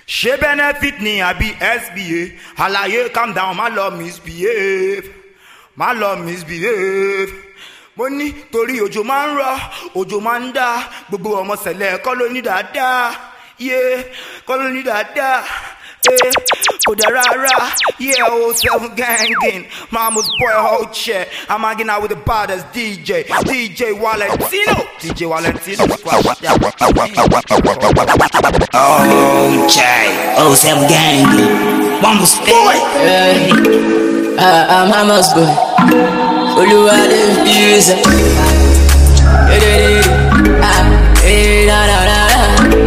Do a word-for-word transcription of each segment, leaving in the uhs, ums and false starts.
She benefit ni I be S B A. Alaye calm down, my love misbehave. My love misbehave. Money tori ojo man ra, ojo man da. Gbogbo ọmọ sẹlẹ koloni dada. Yeah, koloni dada. Eh, Kodarara, yeah, oh seven gangin. Mama's boy whole shit. I'm hanging out with the baddest D J, D J Valentino, D J Valentino. Oh, Jay, oh seven gangin. Mama's boy. Hey, uh, I'm Mama's boy. Oluwa the music. Hey, hey, hey, na na na na.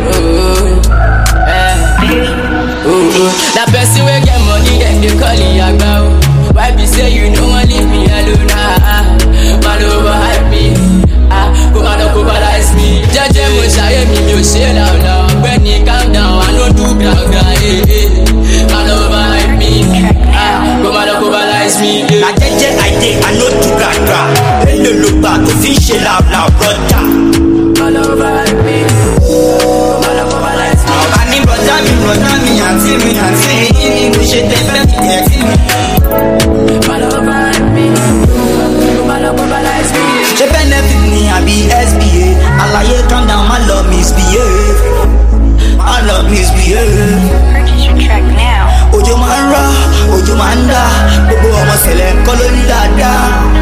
That person will get money, then they call it Yagba. Why be say you no one leave me alone? Ah, man overhype me. Ah, go man overlies me. Judge me, say me, you say loud loud. When he calm down, I don't do blah blah. Eh, eh. Man overhype me. Ah, go man overlies me. Na judge I dey, I don't do blah blah. Hello, look back, to fish loud loud, brother. Man overhype me. Man overlies me. I need brother me, brother me, auntie me, auntie me. Ini mo ṣe tẹ́lẹ̀ mi, auntie me. Man overhype me. Man overlies me. She benefit me, I be S B A. Alaye calm down, my love misbehave. My love misbehave. Purchase your track now. Ojo man ra, ojo man da. Gbogbo ọmọ sẹlẹ koloni dada.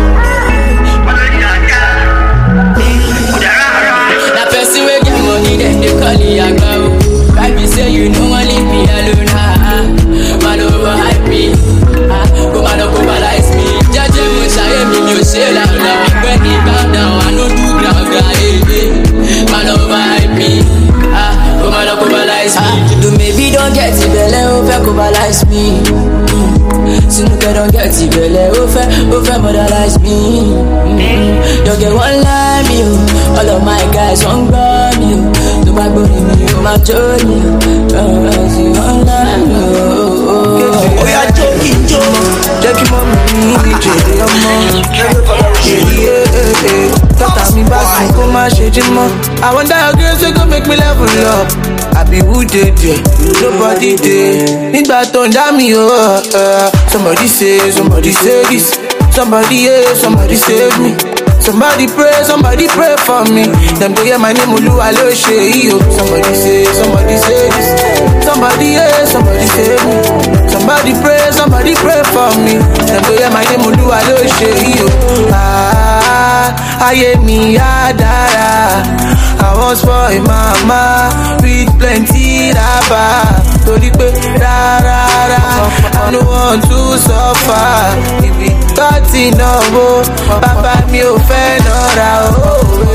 That person will get money, then they call it Yagba. Why be say you no one leave me alone? Ah, man overhype me. Ah, go man overlies me. Judge me, say me, you say loud loud. When he calm down, I don't do blah blah. Eh, eh. Man overhype me. Ah, go man overlies me. Ah, do maybe don't get it, belle over overlies me. Sinuke don't get it, belle over over modernize me. Mm-hmm. Don't get one line me, oh. All of my guys won't run you. Do my body me, oh my journey. Don't rise you one line, oh. Oh yeah, joking, joke. Jackie mommy, J D ọmọ. Yeah, yeah. Tata mi bá sùn kó má ṣe jí mọ́. I wonder how girls wey go make me level up. Àbí who dey there? Nobody dey. Nígbà tó ń dá mi o. Somebody say, somebody say this. Somebody yeah, somebody save me. Somebody pray, somebody pray for me. Them go hear my name, Oluwa lo ṣe yìí o. Somebody say, somebody say this. Somebody yeah, somebody save me. Somebody pray, somebody pray for me. Them go hear my name, Oluwa lo ṣe yìí o. Ah, ayé mi á dára. I was for a mama with plenty raba. Torí pé rárá, I no want to suffer. Ibi tó ti náwó, bàbá mi ò fẹ́ nọ́ra o.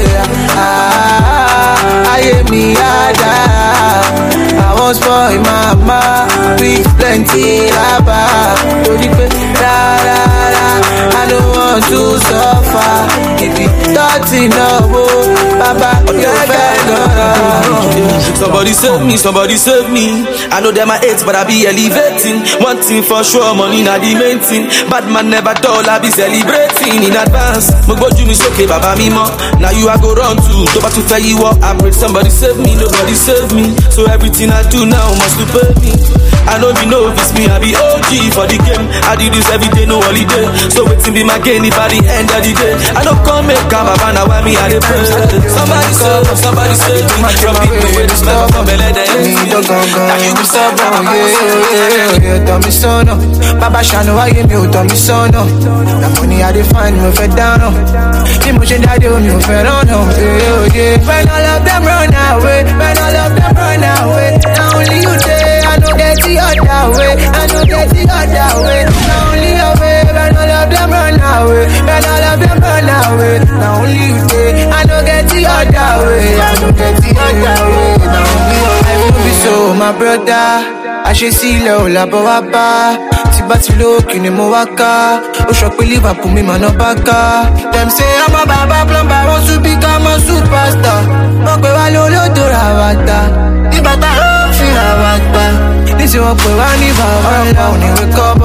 Ayé mi á dára. I was for a mama with plenty raba. Torí pé rárá, I no want to suffer. Ibi tó ti náwó, bàbá mi ò fẹ́ nọ́ra o. Somebody save me, somebody save me. I know them my hate, but I be elevating. One thing for sure, money not the main thing. Bad man never dull, I be celebrating in advance. Mogboju mi soke, baba mi mo. Now you I go run to, to back to tell you what I pray. Somebody save me, nobody save me. So everything I do now must to pay me. I know me know if it's me, I be O G for the game. I do this every day, no holiday. So waiting be my gain if at the end of the day. I don't come make a baba, now why me I dey pray. Somebody save me, somebody save me. From people with this love, come and let them now you can stop now, yeah, yeah, yeah. Tell me so no, Baba Shano, I give me, tell me so no. The money I define, me fed down no. Emotion I do, me fed on no. Yeah, yeah. When all of them run away, when all of them run away, now only you say I know get the other way, I know get the other way. Now only your way, when all of them run away, when all of them run away, now only you say I know get the other way, I know get the other way. Now only your way, I be so my brother. I should see low la boaba. Tibati low kini mo waka. O shop Liverpool me man up baka. Them say I'm a baba plumber, want to become a superstar. Mokwe wa lolo do rawata. Ibata o fi rawata. This is what we want if I want to wake up.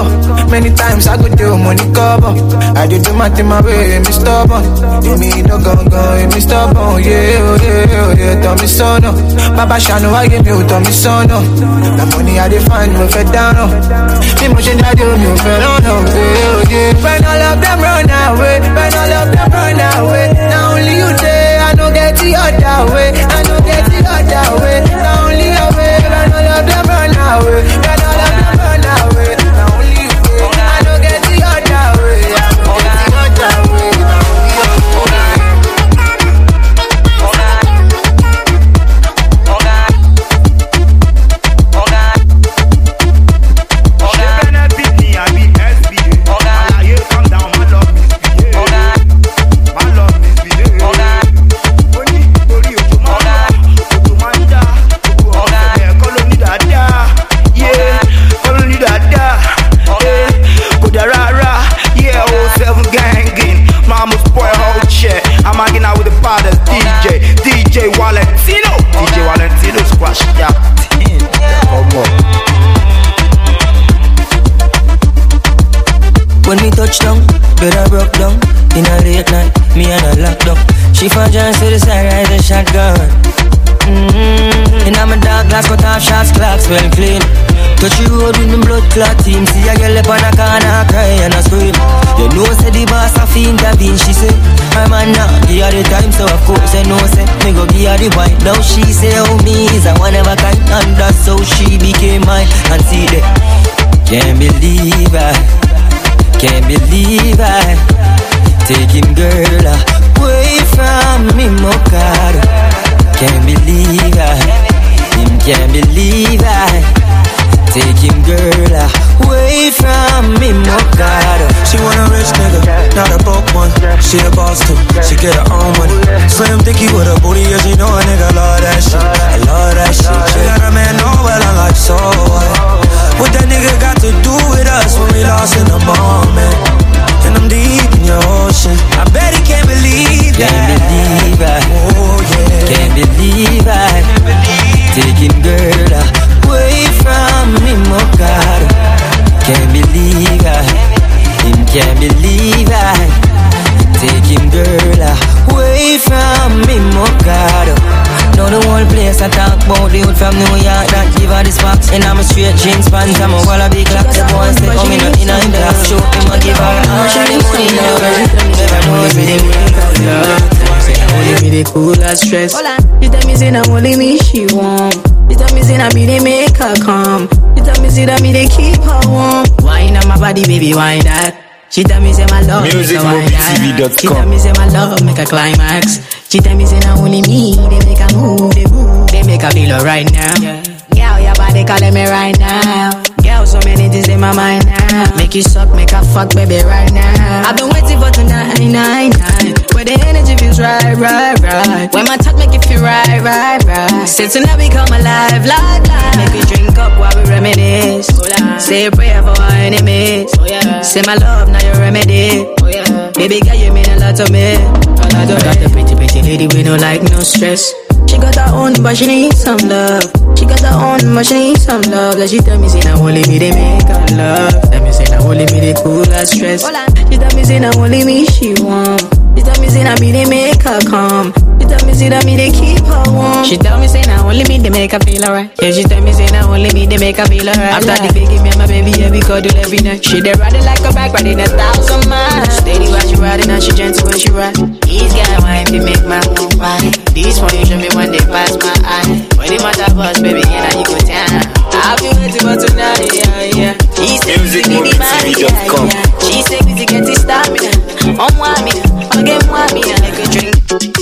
Many times I go do money cover. I do do my thing my way, me stubborn. Give me no gun gun, me stubborn. Yeah, oh yeah, oh yeah, tell me so no. Papa Shano, I give you, tell me so no. The money I define, me fed down no. Me motion I do, me fed on no. Yeah, oh yeah. When all of them run away, when all of them run away. Now only you say I don't get the other way, I don't get the other way. Now only your way, when all of them run away, when all of them run away. Now only you say I don't get the other way, I don't get the other way. Now only your way. When we touch down, bed I broke down. In a late night, me and a lockdown. She found John to the side, ride a shotgun. Mm-hmm. In my dark glass, cut off shots, clocks well clean. Touch the road with me blood clot team. See a girl up on a corner, cry and a scream. You know say the boss a fi intervene. She say, my man now, give her the time. So of course I know say, me go give her the wine. Now she say, oh me is a one of a kind. And that's how she became mine. And see that, can't believe I, can't believe I take him girl away from me, my God. Can't believe I, him can't believe I take him girl away from me, my God. She want a rich nigga, not a broke one. She a boss too, she get her own money. Slim thicky with a booty, yeah, she know a nigga love that shit. I love that shit. She got a man, know well, I'm like, so what? What that nigga got to do with us when we lost in the moment? And I'm deep in your ocean. I bet he can't believe that. Can't believe I, oh yeah. Can't believe I, taking girl away from me, my God. Can't believe I, him can't believe I, taking girl away from me, my God. Now the whole place I talk about the youth from New York that give her this box. And I'm a straight jeans pants, I'm a wall of big clock. The boy say, come in in a black show, him a give her all the money now. Never know if they make her love. Only me they cool as stress. You tell me say na only me she want. You tell me say na me they make her come. You tell me say that me they keep her warm. Wine on my body, baby, wine that. She tell me say my love music mobi t v dot com. She tell me say my love make a climax. She tell me say na only me they make a move, they move, they make a feel right now. Yeah. Girl, your body calling me right now. Girl, so many things in my mind now. Make you suck, make a fuck, baby, right now. I've been waiting for tonight, night, night. Where the energy feels right, right, right. When my touch make you feel right, right, right. Say tonight we come alive, like, like. Make we drink up while we reminisce. Say a prayer for our enemies. Oh, yeah. Say my love, now your remedy. Oh, yeah. Baby girl, you mean a lot to me. I got the pretty, pretty lady, we don't like no stress. She got her own, but she needs some love. She got her own, but she needs some love. Like she tell me, say, now only me they make her love. Tell me, say, now only me they cool her stress. She tell me, say, now only me she want. She tell me, say, now me they make her come. She tell me, say, that me they keep her warm. She tell me, say, now only me they make her feel alright. Yeah, she tell me, say, now only me they make her feel alright. After the baby, me and my baby, yeah, we cuddle every night. She they riding like a bike, riding a thousand miles. Steady while she riding, and she gentle when she ride. These guys wine, they make my own body. These money show me when they pass my eye. When they matter bus, baby, yeah, now you go down. I'll be waiting for tonight, yeah, yeah. She say, music mobi t v dot com. yeah, yeah. She say, we get this stamina. On one me, on game one me, and I can drink.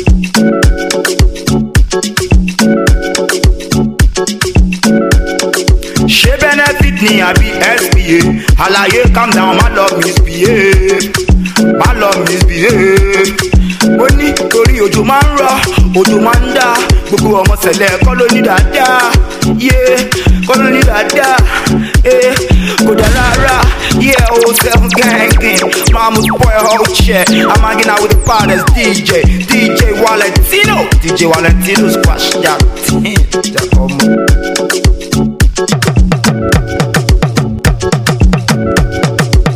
She benefit me, I be S B A. Alaye, calm down, my love misbehave. My love misbehave. Mo ní torí òjò máa ń rọ̀, òjò máa ń dá. Gbogbo ọmọ sẹ̀lẹ̀ kọ́ ló ní dáadáa. Yeah, kọ́ ló ní dáadáa. Eh, kò dá rárá. Yeah, oh seven gangin'. Mama's boy, whole check. I'm hanging out with the partners, D J, D J Valentino. D J Valentino squash that thing. That come on.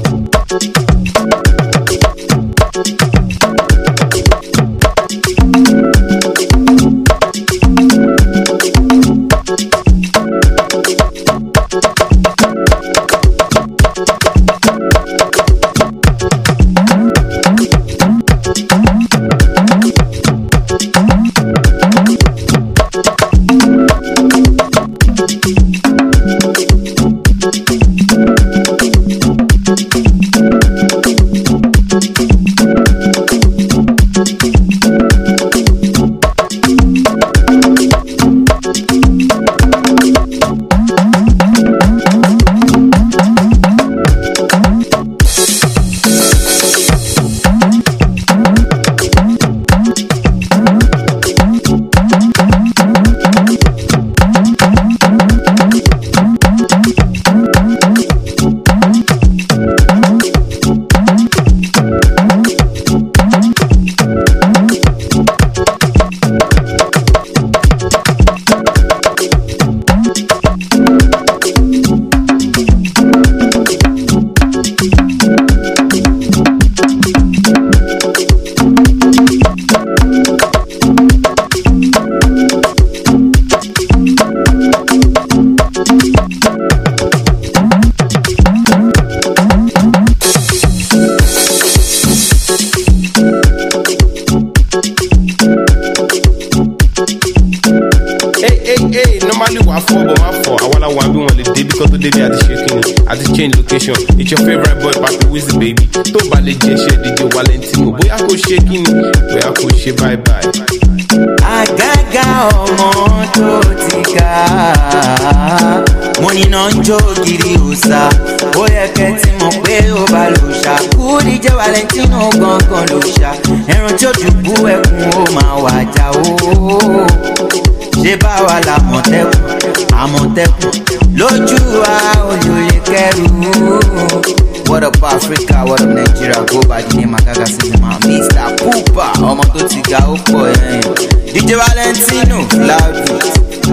baby, I just shaking it. I just change location. It's your favorite boy, Papi Wizzy, baby. Don't ballet, share D J Valentino. Boy, I go shaking it. Boy, I go shake bye bye. Agaga ọmọ tó ti ga, mo ní náà ń jó kiri òòsà, ó yẹ kẹ́ tí mọ̀ pé ó bá lò ṣá. Kú D J Valentino gangan lò ṣá, ẹran tí ó dùbú ẹkùn ó máa wà já o. Ṣé báwa la mọ̀tẹ́kùn, àmọ̀tẹ́kùn, lójú wa olóye kẹrù. What up Africa, what up Nigeria, go by the name Agaga Cinema, Mister Poopa, ọmọ tó ti ga ó pọ̀ ẹ̀yìn. D J Valentino, loud beat.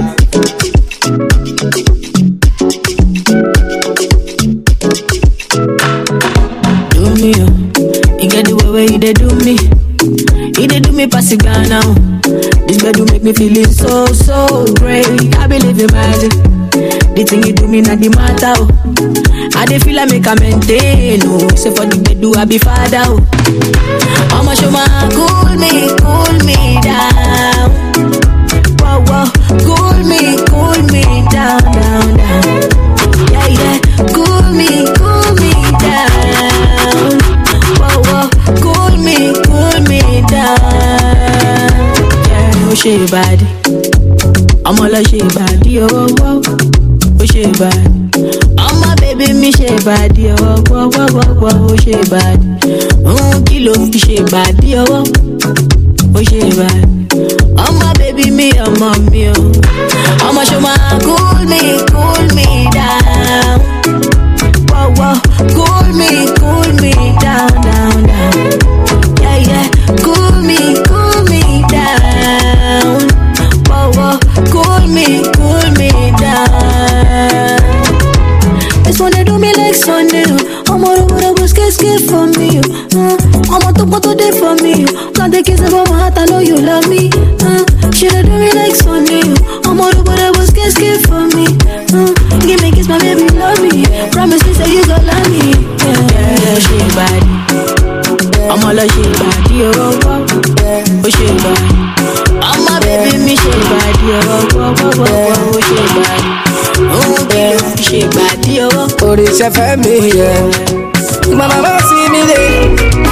Do me, oh, you get the way where you dey do me. You dey do me pass it down now. This bed do make me feeling so, so great. I believe in magic. The thing you do me not the matter, oh. I dey feel like make a maintain, oh. Say for the bed do I be father, oh. I'ma show my cool me, cool me down. Whoa, whoa, cool me, cool me down, down, down. Yeah, yeah, cool me, cool me down. Whoa, whoa, cool me, cool me down. Yeah, oh shit bad, I'ma let shit bad, oh, oh, oh shit bad. I'ma baby me shit bad, oh, oh, oh, oh, oh shit bad. Oh kilo fi shit bad, oh, oh shit bad. I'ma baby me, I'ma me, oh. I'ma show my cool me, cool me down. Whoa, whoa, cool me, cool me down, down, down. Yeah, yeah, cool me, cool me down. Whoa, whoa, cool me, cool me down. This one they do me like Sunday. I'm all over the bush, get scared for me. Uh, I'm on top of the day for me. Can't take kisses from my heart, I know you love me. Uh, should I do me like Sunday? I'm all over the bush, get scared for me. Uh, give me a kiss, my baby, love me. Promise me, say you gon' love me. Yeah, yeah, yeah, she bad. I'm all like she bad, yo, oh, oh, oh, she bad. I'm my baby, me she bad, yo, oh, oh, oh, oh, oh, she bad. Oh, baby, she bad, yo. Oh, this is for me, yeah. Mama, see me there.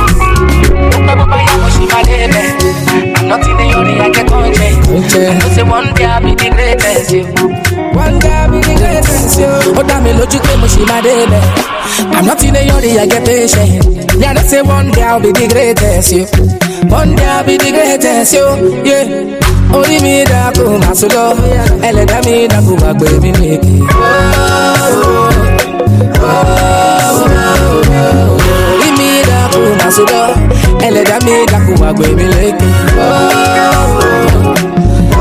I'm not in the only I get on change. I know say one day I'll be the greatest, you. One day I'll be the greatest, you. Oh, damn me, look, you came, she my baby. I'm not in the only I get patient. Yeah, I say one day I'll be the greatest, you. One day I'll be the greatest, you. Yeah. Only me that go my solo. Ele da me that go my baby make it. Oh, oh, oh, oh. Only me that go my solo. Ele da me that go my baby make it. Oh, oh,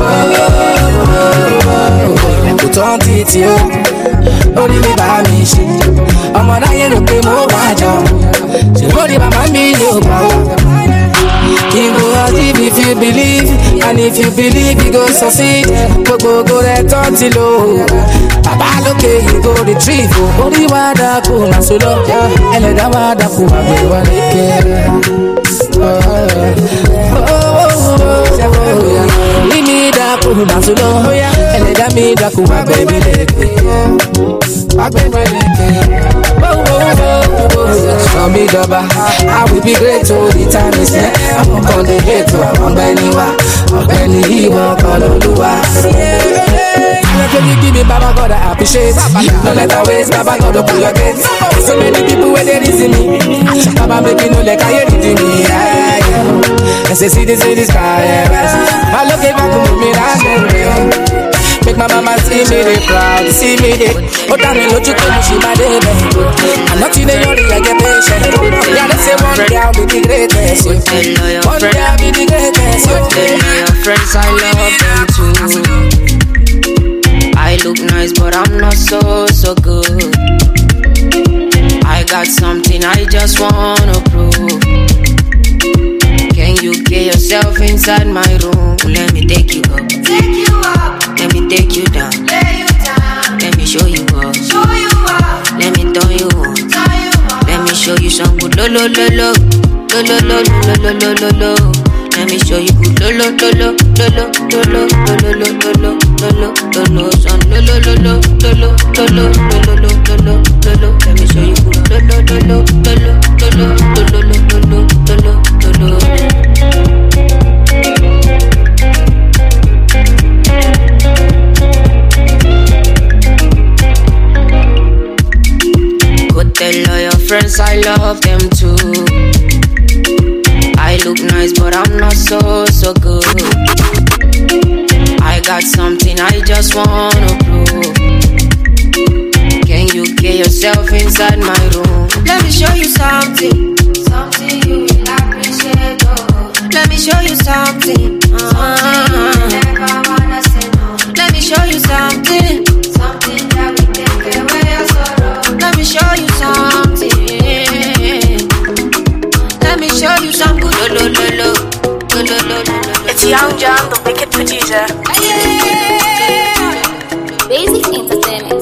oh, oh. Put on T T O. Only me by me shit. I'm on a yellow pay more water. She only by my me no power. He go out if you believe, and if you believe, you go succeed. Go go go that until Papa look at you go retrieve. Only one that go na solo, and let that one that go away one again. Leave me that go na solo, and let that me that go away baby. Back baby. From me gaba, I will be great all the time. Is there? I'm on the gate to I'm Beniwa, I'm Beniwa, Kololuwa. Give me Baba God, I appreciate. No letter ways, Baba God, open your gates. So many people where they listen me. Baba make me know like I hear it me. Let's see this in the sky. I look at back to me now. Make my mama see me, they proud, see me, they. Oh, damn it, look, you come, she my baby. I'm not in the only, I get patient. Yeah, they say one day I'll be the greatest. One day I'll be the greatest. Your friends, I love them too. I look nice, but I'm not so, so good. I got something I just wanna prove. Can you get yourself inside my room? Let me take you up. Take you up. Let me take you down. Lay you down. Let me show you up. Show you up. Let me turn you on. Turn you on. Let me show you some good lo lo lo lo lo lo lo lo lo lo lo lo. Let me show you good lo lo lo lo lo lo lo lo lo lo lo lo lo lo lo lo son lo lo lo lo lo lo lo lo lo lo. lo, lo, lo. Let me show you good. Lo, lo, lo, lo, lo, lo, lo, lo, lo, lo, lo, lo, lo, lo, lo. Go tell all your friends I love them too. I look nice, but I'm not so, so good. I got something I just wanna prove. Can you get yourself inside my room? Let me show you something, something you will appreciate. Oh. Let me show you something, uh-huh. Something you never wanna say no. Let me show you something, something that will take away your sorrow. Let me show you something. Let me show you some good. Lo, lo, lo, lo. Lo, lo, lo, lo, lo. It's Young John, the wicked producer. Basic entertainment.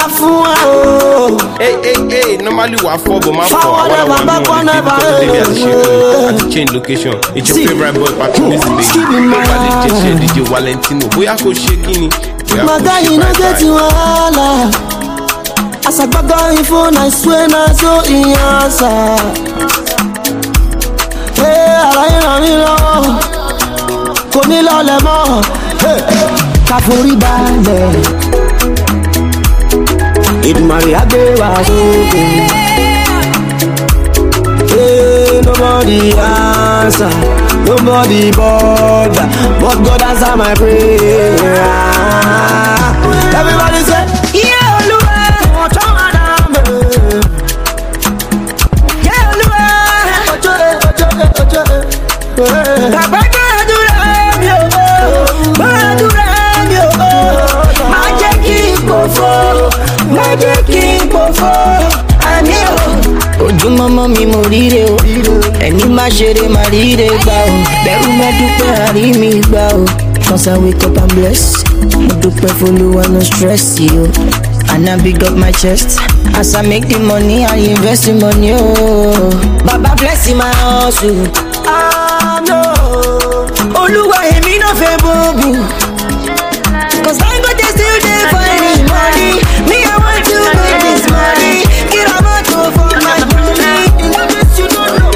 Hey, hey, hey, normally we are four, but my four. I want to one more because they have to have to change location. It's your favorite boy, Papi Wizzy, baby. Nobody D J Valentino. Boy, I go shaking it. My guy, you know get you all. As I got going phone, I swear I saw in answer. Hey, I don't know. Come in, Lemo. Hey, Kafuri Bande. It Maria Deva. Hey, nobody answer, nobody bother, but God answer my prayer. Everybody say, yeah, Lua, what's on my number? Yeah, Lua, what's on, what's on, what's on? Kabaka do ram yo, ba do ram yo. Magic king before, magic king before. I'm here. Ojú mọ́mọ́ mi mo ríre o, ẹni má ṣeré má ríre gbà o, bẹ̀rù má dúpẹ́ àrí mi gbà o. Cause I wake up and bless, mo dúpẹ́ f'Olúwa no stress yo. And I big up my chest, as I make the money I invest the money oh. Baba bless my hustle, ah no. Olúwa èmi náà fẹ́ bóbú, cause I go dey still dey find the money. Me I want to make this money, get a motor for my money. You don't know.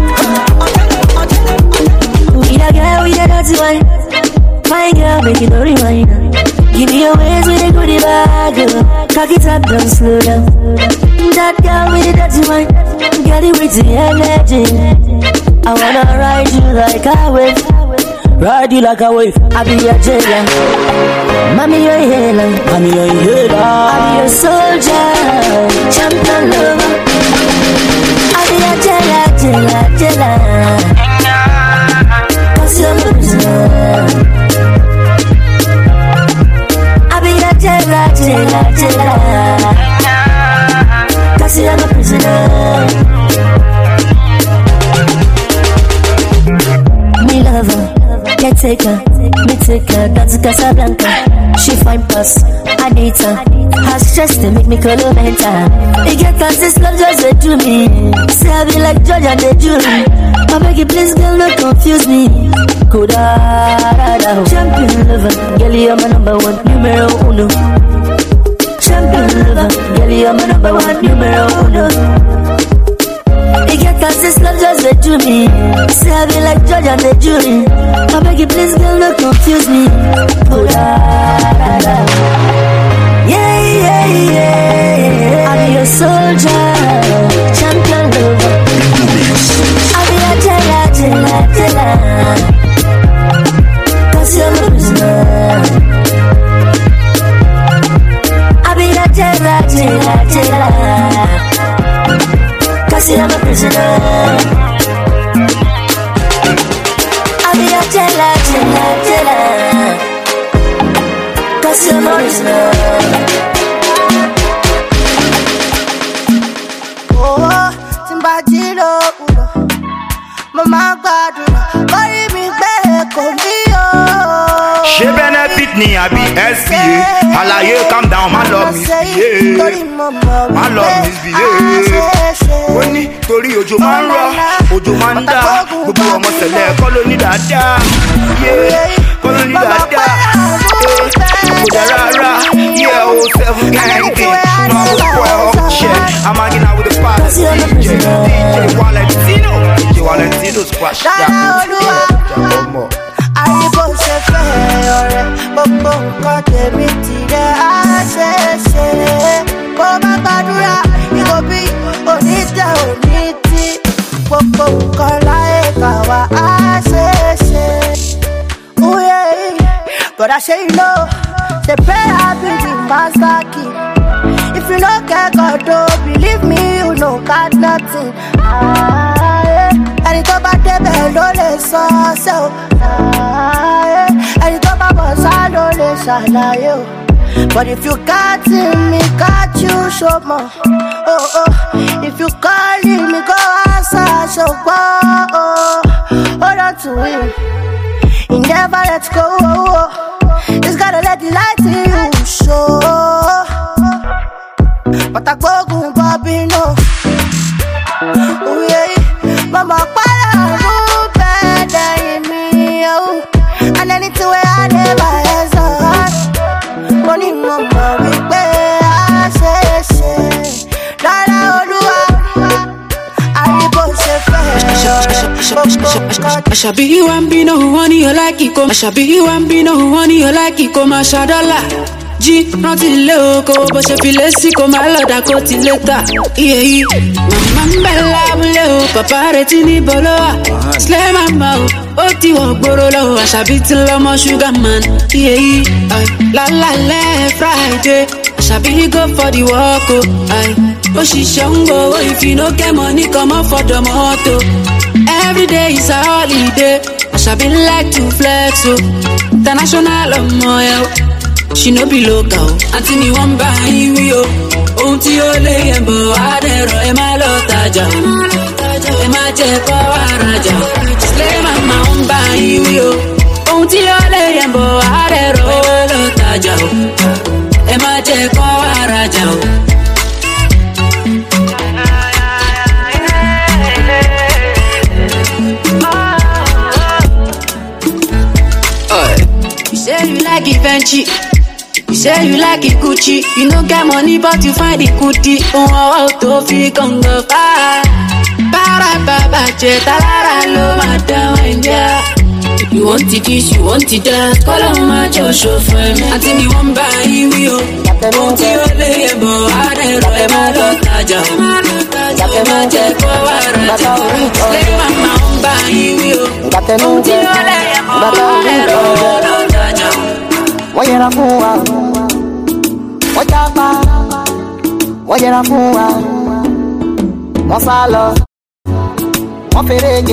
We a girl, we a dirty one. My girl, make it no rewind. Give me your ways with a goodie bag. Cock it up, don't slow down. That girl with the dirty one, get it with the energy. I wanna ride you like a wave, ride you like a wave. I be your jailer, mommy you're a healer, mommy you're a healer. I be your soldier, champion lover. I be your jailer, jailer, jailer. Cause you're my prisoner. I be your jailer, jailer, jailer. Cause you're my prisoner. Me lover, caretaker, me taker, that's Casablanca. She fine plus, I date her. Her stress to make me color mental. They get cause this love just they do me. Say I be like judge and they jury. I beg you please girl don't confuse me. Koda da da. Champion lover, girl you're my number one, numero uno. Champion lover, girl you're my number one, numero uno. They get cause this love just they do me. Say I be like judge and the jury. I beg you please girl don't confuse me. Oh da da da. Yeah yeah yeah. I be your soldier, champion lover. I be a jailer, jailer, jailer. Cause you're my prisoner. I be a jailer, jailer, jailer. Cause I'm a prisoner. I'll be a jailer, jailer, jailer. Cause I'm a prisoner. Oh, Timbajilo, Mama Gaduna, bury me back on me. She benefit ni abi S B A. Alaye calm down, my love misbehave. My love misbehave. Wọ́n ní torí òjò máa ń rọ̀, òjò máa ń dá. Gbogbo ọmọ tẹ̀lé kọ́ ló ní dáadáa. Kọ́ ló ní dáadáa. Kudarara, yeah, oh seven gang D. No spoil up shit. I'm hanging out with the fathers. D J, D J Valentino, D J Valentino squash that. Àyíbó ṣe fẹ́ ọ̀rẹ́, gbogbo nǹkan tèmi ti rẹ̀ á ṣe é ṣe. Kó má gbàdúrà, ìgò bí oníjà òní tí. Gbogbo nǹkan láyé kà wá á ṣe é ṣe. Uye, but I say you know, the prayer be the master key. If you no get God, don't believe me, you no got nothing. Ah, yeah. Ẹni tó bá débẹ̀ ló lè sọ ṣe o. Ẹni tó bá bọ̀ sá ló lè ṣàlàyé o. But if you got me, got you, show more. Oh oh, if you calling me, go answer, show more. Oh, hold on to him, he never let go. Oh, oh. He's gotta let the light in you show. But I go go Bobby no. Oh yeah, mama para no better in me oh. And anything where I never has on. Money mama we pay I say say. Dada Olúwa, àyíbó ṣe fẹ́. Àṣàbí you and be no honey you like it come. Àṣàbí you and be no honey you like it come. Àṣàdọ́là. Jí rántí ilé oko bó ṣe fi lé sí kó máa lọ́dà kó ti lé tà. Iye yìí, màmá ń bẹ̀ lábúlé o, bàbá retí ní bọ́lọ́wà. Sílẹ̀ màmá o, ó ti wọ̀ gbòòrò lọ́wọ́, Àṣàbí ti lọ́mọ sugar man. Iye yìí, lálálẹ́ Friday, Àṣàbí go for the walk o. Ó ṣiṣẹ́ ń gbowó if you no get money come off for the moto. Every day is a holiday, Àṣàbí like to flex o. International ọmọ ẹ̀ o. She no be local, àǹtí ni wọ́n bá yín wí o. Ohun tí ó lé yẹn bọ̀ wá dẹ̀rọ̀ ẹ má lọ tajà. Ẹ má jẹ́ kọ́ wá rajà. Sílẹ̀ màmá ń bá yín wí o. Ohun tí ó lé yẹn bọ̀ wá dẹ̀rọ̀ ẹ má lọ tajà o. Ẹ má jẹ́ kọ́ wá rajà o. You say you like Givenchy. You say you like it Gucci. You no get money but you find it goodie. Oh, oh, oh, to fi congo far. Para baba che talara lo madam india. You want it this, you want it that. Call on my Joshua for me. Until me one buy you. Want you lay a boy, I don't know if I don't touch you. Ẹ má jẹ́ kó wá rajà. Lé màmá ń bá yín wí o. Want you lay a boy, I don't touch you. Wọ́n yẹra fún wa, wọ́n jápa, wọ́n yẹra fún wa, wọ́n sá lọ, wọ́n fèrè jẹ,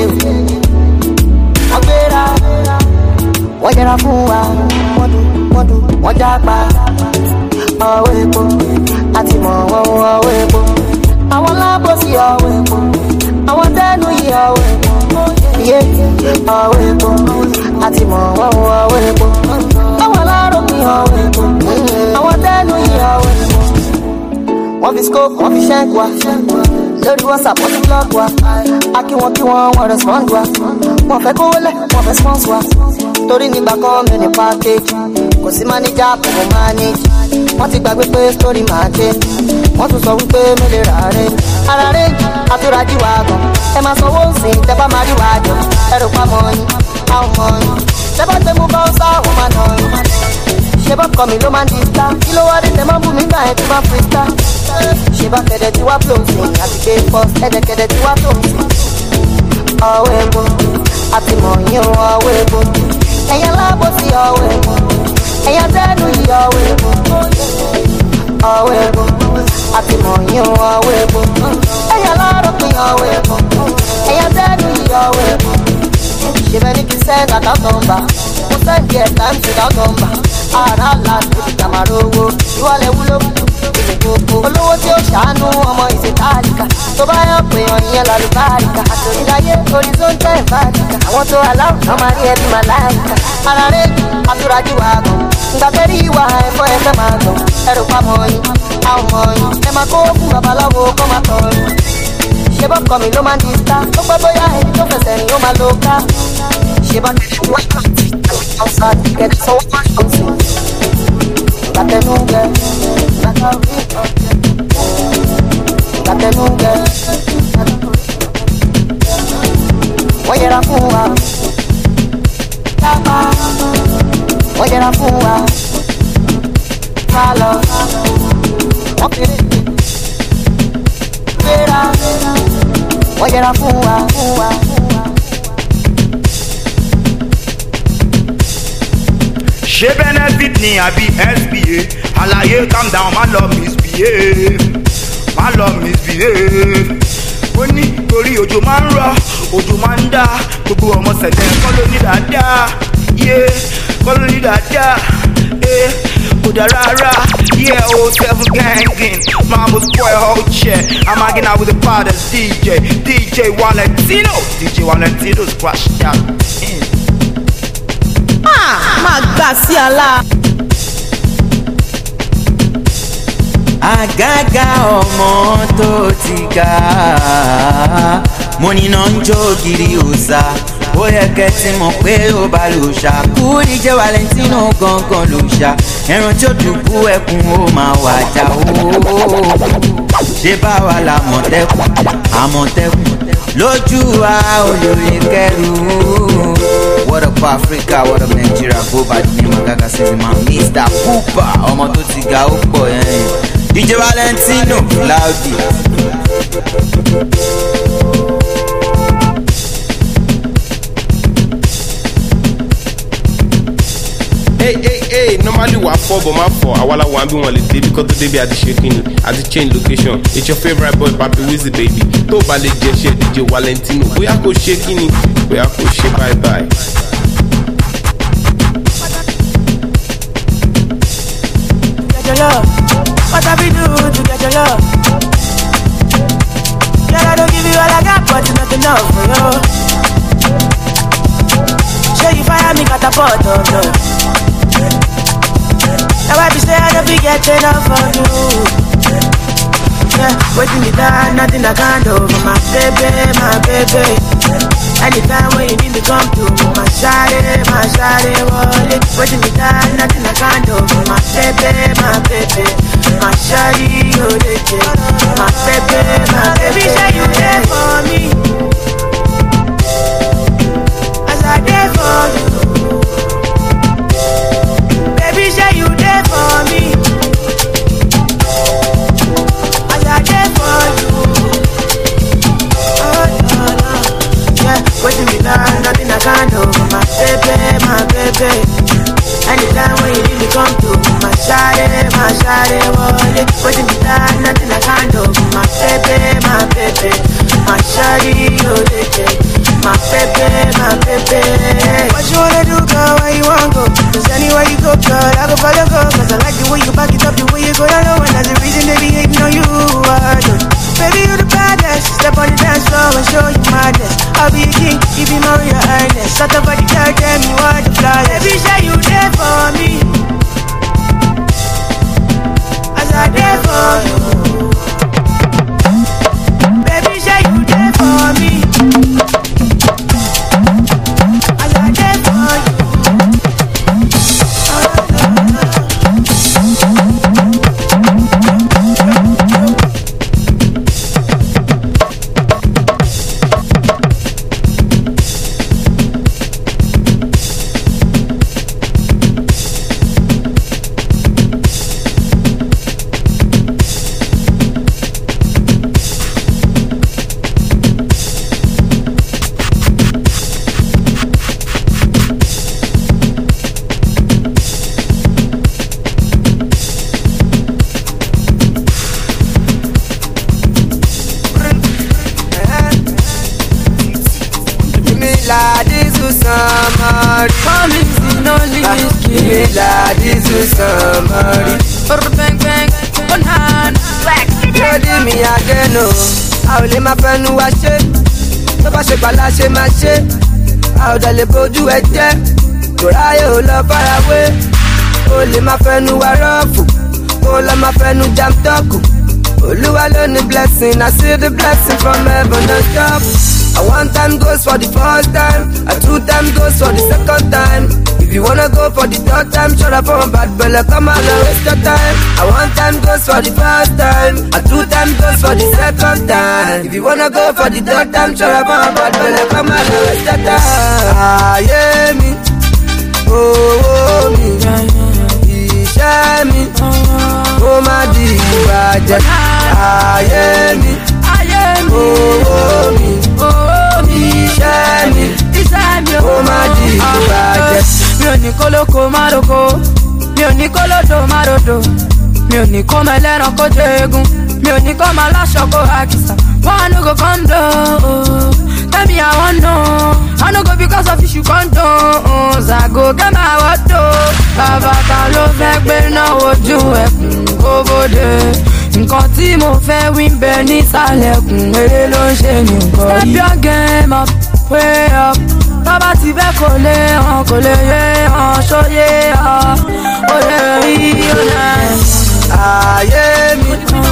wọ́n gbéra, wọ́n yẹra fún wa, wọ́n dùn, wọ́n dùn, wọ́n jápa, ọwọ́ epo, àti mọ̀ wọ́n ọwọ́ epo, àwọn lábòsí ọwọ́ epo, àwọn tẹ́nu yìí ọwọ́ epo, iye ọwọ́ epo, àti mọ̀ wọ́n ọwọ́ epo. Àwọn alárò mi ọ̀wẹ̀ epo, àwọn tẹ́nu yìí ọ̀wẹ̀ epo. Wọ́n fi scope, wọ́n fi ṣẹ́ǹk wa, lórí WhatsApp wọ́n ti blog wa. A kí wọn kí wọn, wọ́n respond wa. Wọ́n fẹ́ kówó lẹ̀, wọ́n fẹ́ sponsor wa. Torí nígbà kan mi ní package, kò sí manager kò mọ̀ manage. Wọ́n ti gbàgbé pé story máa dé, wọ́n tún sọ wípé mi lè rà rẹ̀. Ara rẹ̀ àtúrájí wa gan, ẹ máa sanwó sí i, tẹ́ bá máa rí wa jọ. Ẹrù pamọ́ yín, àwọn ọmọ yín. Ṣé bá tẹ́ mú bá ó sá àwọn máa nà yín? Ṣé bá kọ́ mi ló máa ń di star? Kí ló wá dé tẹ́ máa ń bù mí gbà ẹ̀ tí bá free star? Ṣé bá kẹ̀dẹ̀ tí wá flow sí? Àti pé first ẹ̀dẹ̀kẹ̀dẹ̀ tí wá flow sí. Ọwọ́ epo, àti mọ̀ yín ọwọ́ epo. Ẹ̀yà lábò sí ọwọ́ epo. Ẹ̀yà tẹ́nu yìí ọwọ́ epo. Ọwọ́ epo, àti mọ̀ yín ọwọ́ epo. Ẹ̀yà lárò pín ọwọ́ epo. Ẹ̀yà tẹ́nu yìí ọwọ́ epo. Ṣé bẹ́ẹ̀ ni kí send account number? Mo send there times without number. Ara last week ìjàmàrò owó. Ìwọlẹ̀ wúlò ìlú gbogbo. Olówó tí ó ṣàánú ọmọ ìṣètàlíkà. Tó bá yàn pé ọ̀yìn lálùbáríkà. Àtòrídáyé horizontal ìbáríkà. Àwọn tó aláwọ̀ náà máa rí ẹbí màláìkà. Ara rẹ̀ àtúrájú wa gan. Ìgbà tẹ́rí ìwà ẹ̀fọ́ ẹ̀fẹ́ máa gan. Ẹrù pamọ́ yín, àwọn ọmọ yín. Ẹ máa kó fún babaláwo kọ́ máa tọ̀ yín. Ṣé bá kọ́ mi ló máa ń di star? Ó gbọ́ bóyá ẹni tó fẹsẹ̀ rìn ó máa lo ká. Ṣé bá tẹ̀lé wáyé àti outside kẹ̀kẹ́ sanwó pàṣẹ. Tatenuga, Tatenuga, oye la fuga, oye la fuga, Malo, oye la fuga, fuga. She benefit ni abi S B A. Alaye calm down, my love misbehave. My love misbehave. Ó ní torí òjò máa ń rọ̀, òjò máa ń dá. Gbogbo ọmọ sẹ̀lẹ̀ kọ́ ló ní dáadáa. Yeah, kọ́ ló ní dáadáa. Eh, kò dá rárá. Yeah, oh seven gangin. Mama spoil whole chair. I'm hanging out with the fathers D J. D J Valentino. D J Valentino's crash that in. Máa gbà sí àlá. Àgàgà ọmọ tó ti ga, mo níná ń jó gidi òòsà, ó yẹ kẹ́ ti mọ̀ pé ó bá lò ṣá. Kúrì jẹ́ Valentino gangan lò ṣá, ẹran tí ó dùbú ẹkùn ó máa wà já ó. Ṣé báwa la mọ̀tẹ́kùn, àmọ̀tẹ́kùn lójú wa olórí kẹrù. What up Africa, what up Nigeria, go by the name of Gaga Sezi man, Mister Cooper, ọmọ tó ti ga ó pọ̀ yẹn. D J Valentino, Loudie. Hey, hey, hey, normally we are four, but my four. I wanna one be one little because today be at the shaking, at the change location. It's your favorite boy, Papi Wizzy baby. To ballet just share D J Valentino. We are go shaking, we are go shake bye bye. Get your love. What have you do to get your love? Girl, I don't give you all I got, but it's not enough for you. Show you fire me, got a pot of love. Now I be say I don't be getting enough of you. Yeah, waiting me down, nothing I can't do for my baby, my baby. Anytime when you need me come through, my shawty, my shawty, wallet. Waiting me down, nothing I can't do for my baby, my baby. My shawty, oh, they my baby, my baby. Say you there for me, as I there for you. Baby, say you there for me, as I there for you. Oh, no, no. Yeah, waiting me down, nothing I can't do for my baby, my baby. Anytime when you need me come through, my shawty, my shawty, wallet. Waiting me down, nothing I can't do for my baby, my baby. My shawty, oh, they my baby, my baby. What you wanna do, girl, where you wanna go? Cause anywhere you go, girl, I go follow, go. Cause I like the way you back it up, the way you go down low. And that's the reason they be hating on you, I do. Baby, you the baddest. Step on the dance floor and show you madness. I'll be a king, you be Maria Ernest. Shut up, body, girl, tell me why the fly. Baby, say you there for me, as I there for you. Baby, say you there for me, as I there for you. A ò lè máa fẹnu wa ṣe, tó bá ṣe gbàlá ṣe máa ṣe. A ò dẹ̀ lè bójú ẹ jẹ́, tòráyè ò lọ farawé. O lè máa fẹnu wa rọ́ọ̀fù, kó lọ máa fẹnu jam tọ́kù. Olúwa ló ní blessing, I see the blessing from heaven on top. I one time goes for the first time, I two time goes for the second time. If you wanna go for the third time, shut up on bad belly, come on and waste your time. I one time goes for the first time, a two time goes for the second time. If you wanna go for the third time, shut up on bad belly, come on and waste your time. Ah, yeah, me. Oh, oh, me. Iṣẹ́ mi. Oh, my dear. Ah, yeah, me. Oh, oh, me. Iṣẹ́ mi. Oh, my dear. Mi ò ní kólókó mároko, mi ò ní kólódò márodò, mi ò ní kó máa lẹ́ran kó jẹ egun, mi ò ní kó máa láṣọ kó àkìsà. Wọ́n no go come down, tell me I want know. I no go because of issue condoms, I go get my wato. Bàbá ta ló fẹ́ gbé náà ojú ẹkùn kó bóde. Nǹkan tí mo fẹ́ wí ń bẹ nísàlẹ̀kùn, eré ló ń ṣe nìkan. Step your game up, way up. Bàbá ti bẹ́ kò lè hàn, kò lè yé hàn, ṣóyé hàn, ó lè rí ọ̀nà. Ayé mi,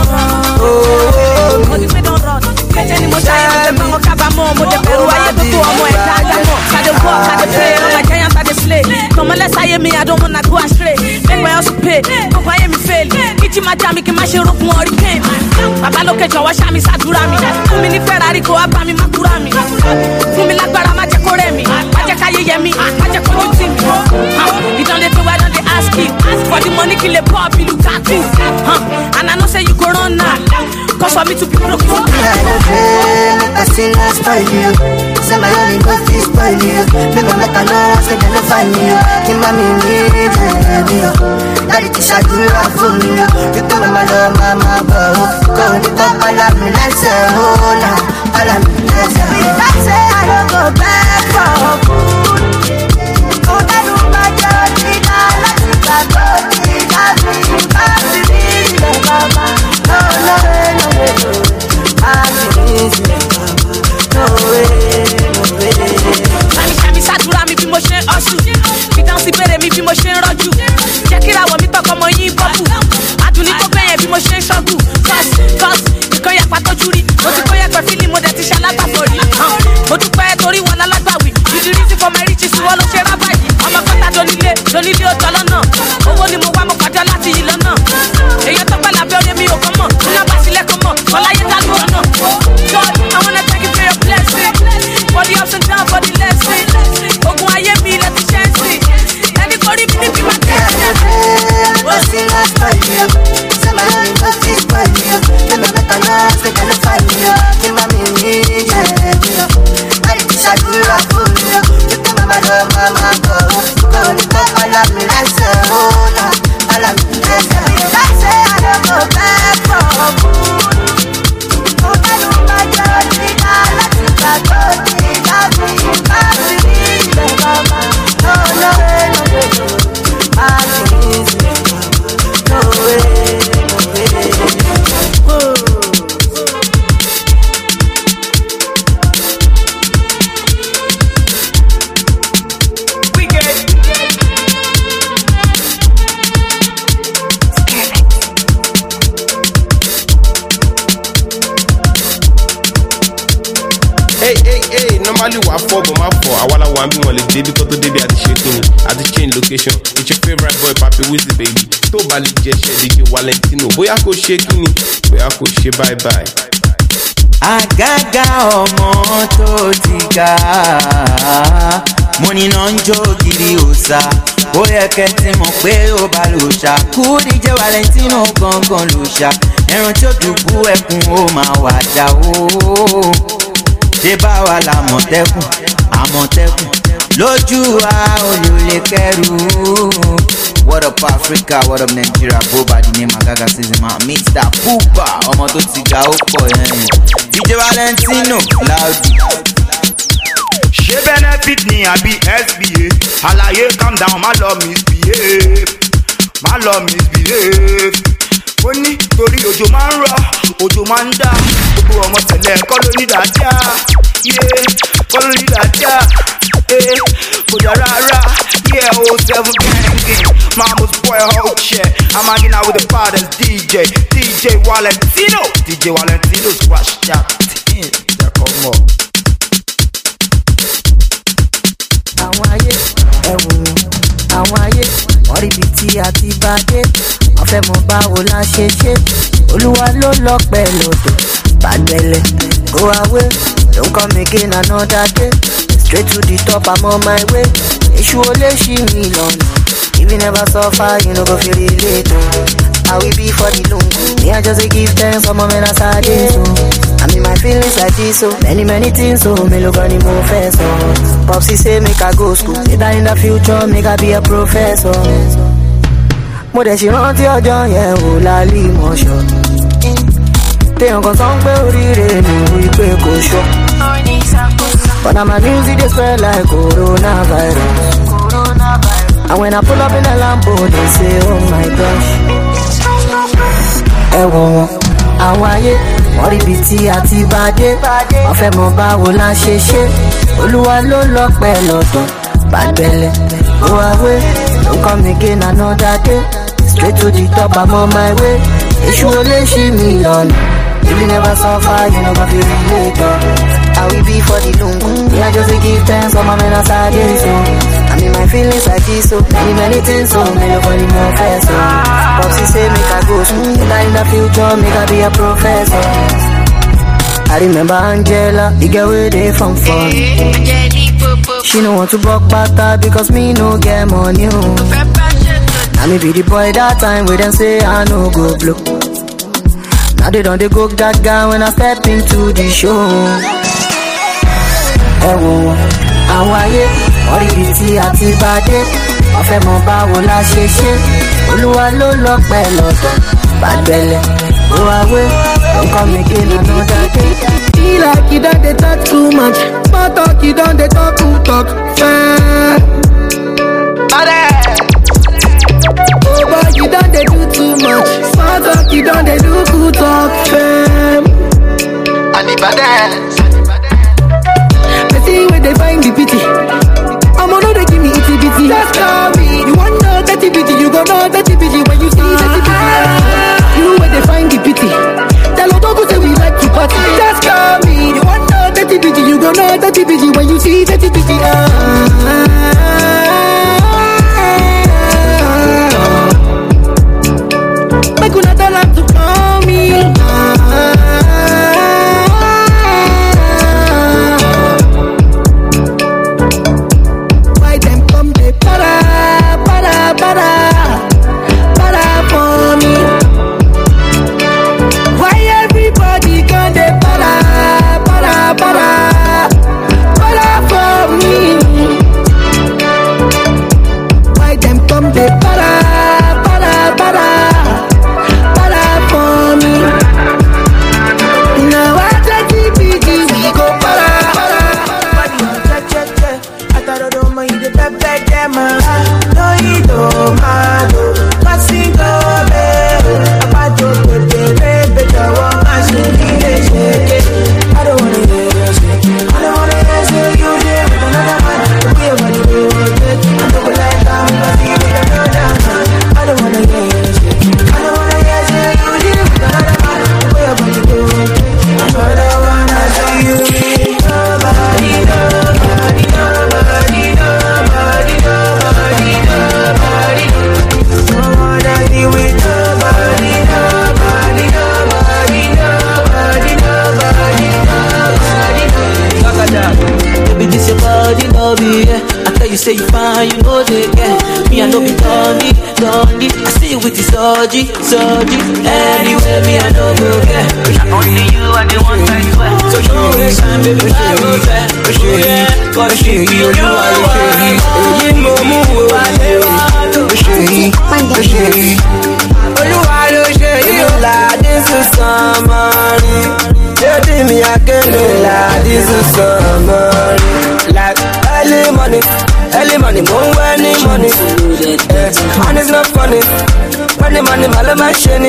ooo mi, kẹ́tẹ́ ni mo ṣayé mo tẹ báwọn kábàámọ̀, mo tẹ bẹ̀rù ayé tó tó ọmọ ẹ̀ dáadáa. Kàdé wọ́, kàdé pray, ọmọ giant kàdé slay. Tọmọlẹ́sà ayé mi, I don't wanna go astray. Make my house pay, gbogbo ayé mi fail. Kíjì máa já mi kí n má ṣe rókun hurricane. Bàbá lókè jọ̀wọ́ ṣá mi ṣàdúrà mi. Fún mi ní Ferrari kó wá bá mi má kúrà mi. Fún mi lágbára má jẹ́ kó rẹ̀ mi. Má jẹ́ káyé yẹ mi, má jẹ́ kójú tì mí. Ìdánlé tó wá dán dey ask you. For the money kí lè pọ̀ bí Lukaku. And I know say you go run now. Cause for me to be broke is not I see last five you. Say my only go this spoil you. Make my make a know say they don't find you. Give me need you. Daddy to shut you up for me. You come my love, mama, go. Go to the top, I love me, let's say, oh, nah. I love me, let's say. Let's say I don't go back for food. Oh, that do my dirty, nah. Let's see that dirty, that's me. That's me, mama. No, no, no, no, no. I'm easy, no way, no way. Mami ṣàmì ṣàdúrà mi bí mo ṣe ń ọ̀ṣù. Fìtàn sí bèrè mi bí mo ṣe ń rọ́jú. Jẹ́ kí ìràwọ̀ mi tọkọ mọ yín bọ́bù. Àdùnní tó bẹ̀yẹn bí mo ṣe ń ṣọ́gù. Cause cause nǹkan yàpá tójú rí. Mo ti kó yẹpẹ̀ fílì mo dẹ̀ ti ṣe alágbàfọ̀ rí. Mo dúpẹ́ torí wọn lálágbàwí. Ìdírísí for my riches wọ́n ló ṣe rábà yìí. Ọmọ kọ́ta donílé donílé ó tọ́ lọ́nà. Owó ni mo wá mo pàjọ́ láti yìí lọ́nà. Èyàn tó pẹ́ lábẹ́ orí mi ò kọ́ mọ̀. Iná bá sílẹ̀ kọ́ mọ̀. Ọláyé dá lóhùn náà. God, I wanna thank you for your blessing. For the ups and downs, for the lesson. Ogun ayé mi láti ṣe ń sìn. Ẹni kò rí mi níbi máa tẹ̀ ẹ́. What's the last five years? Say my only go this spoil you. Make my make a know say they don't find you. Give me need you. Daddy to shut you up for me. You come my love, mama, go. Go to the top, I love me, let's say, oh, nah. I love me, let's say. Let's say I don't go back for food. Oh, that do my dirty, nah. Let's see that dirty, that's me. That's me, mama. No, no, no, no, no. I'm easy, no way, no way. Whoa. We get it. Hey, hey, hey, normally we are four, but my four. I wanna one be one like baby, because today at the shaking, at the change location. It's your favorite boy, Papi Wizzy, baby. To Bali Jeshe, D J Valentino. Boy, I go shaking it. Boy, I go shake bye bye. Àgàgà ọmọ tó ti ga, mo ní náà ń jó gidi òòsà, ó yẹ kẹ́ ti mọ̀ pé ó bá lò ṣá. Kú D J Valentino gangan lò ṣá, ẹran tí ó dùbú ẹkùn ó máa wà já o. Ṣé báwa la mọ̀tẹ́kùn, àmọ̀tẹ́kùn, lójú wa olùlé kẹrù. What up Africa, what up Nigeria, go by the name Agaga Season Man, meet that Poopa, ọmọ tó ti ga ó pọ̀ yẹn. D J Valentino, loud. Ṣé benefit ni àbí S B A? Àlàyé calm down, má lọ misbehave, má lọ misbehave. Ó ní torí òjò máa ń rọ̀, òjò máa ń dá, gbogbo ọmọ tẹ̀lé kọ́ ló ní dájá, kọ́ ló ní dájá, kò dá rárá, yeah, oh seven gang, mama's boy whole shit. I'm hanging out with the baddest D J, D J Valentino, D J Valentino squash that thing, yeah, come on. Àwọn ayé ẹ̀wò tí a ti bá dé. Wọ́n fẹ́ mọ báwo la ṣe ṣe. Olúwa ló lọ́pẹ́ lòdò. Bàgbẹ́lẹ̀, go away. Don't come again another day. Straight to the top, I'm on my way. Èṣù olè ṣì mí lọ́nà. If you never suffer, you no go feel relate. How we be for the lungu? Me, I just give thanks for my men aside. So I mean my feelings like this, so many, many things, so me look on the professor. Popsy say make I go school. Later in the future, make I be a professor. Mo dẹ̀ ṣe rántí ọjọ́ yẹn wò lálẹ́ ìmọ̀ṣọ́. Téèyàn kan sọ pé oríire mi ò rí pé kò ṣọ́. But now my music dey spread like coronavirus. And when I pull up in the Lambo, they say, oh my gosh. Ẹ wò wọ́n, àwọn ayé, wọ́n rí ibi tí a ti bá dé. Wọ́n fẹ́ mọ báwo la ṣe ṣe. Olúwa ló lọ́pẹ́ lọ́dọ̀. Bàgbẹ́lẹ̀, go away. Don't come again another day. Straight to the top, I'm on my way. Èṣù olè ṣì mí lọ́nà. If you never suffer, you no go feel relate. How we be for the lungu? Me, I just give thanks for my men aside. So I mean my feelings like this, so many, many things, so me look for the more so Popsy say make I go school. Later in the future, make I be a professor. I remember Angela, the girl where they from fun. She no want to buck butter because me no get money. Now me be the boy that time where them say I no go blow. Now they don't they go that guy when I step into the show. Ẹ wò wọ́n, àwọn ayé, wọ́n rí ibi tí a ti bá dé. Wọ́n fẹ́ mọ báwo la ṣe ṣe. Olúwa ló lọ́pẹ́ lọ́dọ̀. Bàgbẹ́lẹ̀, go away. Don't come again another day. He like you don't they talk too much. Small talk, you don't they talk too talk. Fair. Oh boy, you don't they do too much. Small talk, you don't they do good talk. Fair. And the baddest. I see where they find the pity. I'm on they give me itty bitty. Just call me. You want know that bitty, you gon' know that bitty when you see that bitty. You where they find the pity. Tell us don't say we like to party. Just call me. You want know that bitty, you gon' know that bitty when you see that bitty. Make una tell them to call me. Say you fine, you know they get me. I know be done it, done it. I see you with the surgery, surgery. Anyway, me I know go get. Only you and the one that you wear. So you waste time, baby, I go there. Yeah, but she you, you are the shady. You know move, I never do shady, shady. Oh, you are the shady. You like this is somebody. Tell me I can't do like this is somebody. Like early money. Early money, more any money. Yeah. And it's not funny. Money, money, my machine.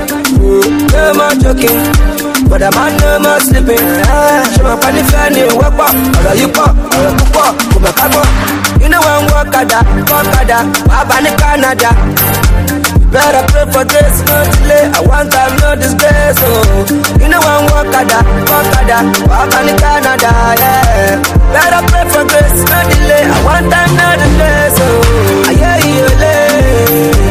No more joking. But I'm on no more sleeping. Show my funny fanny, walk up. Or you pop, or you pop, come back up. You know I'm walk at that, walk at that. I'm in Canada. Better pray for grace, no delay. I want time, no disgrace. Oh, you know I'm walk at that, walk at that. I'm in Canada, yeah. Better pray for grace, no delay. I want time, no disgrace. Oh, I hear you, lay.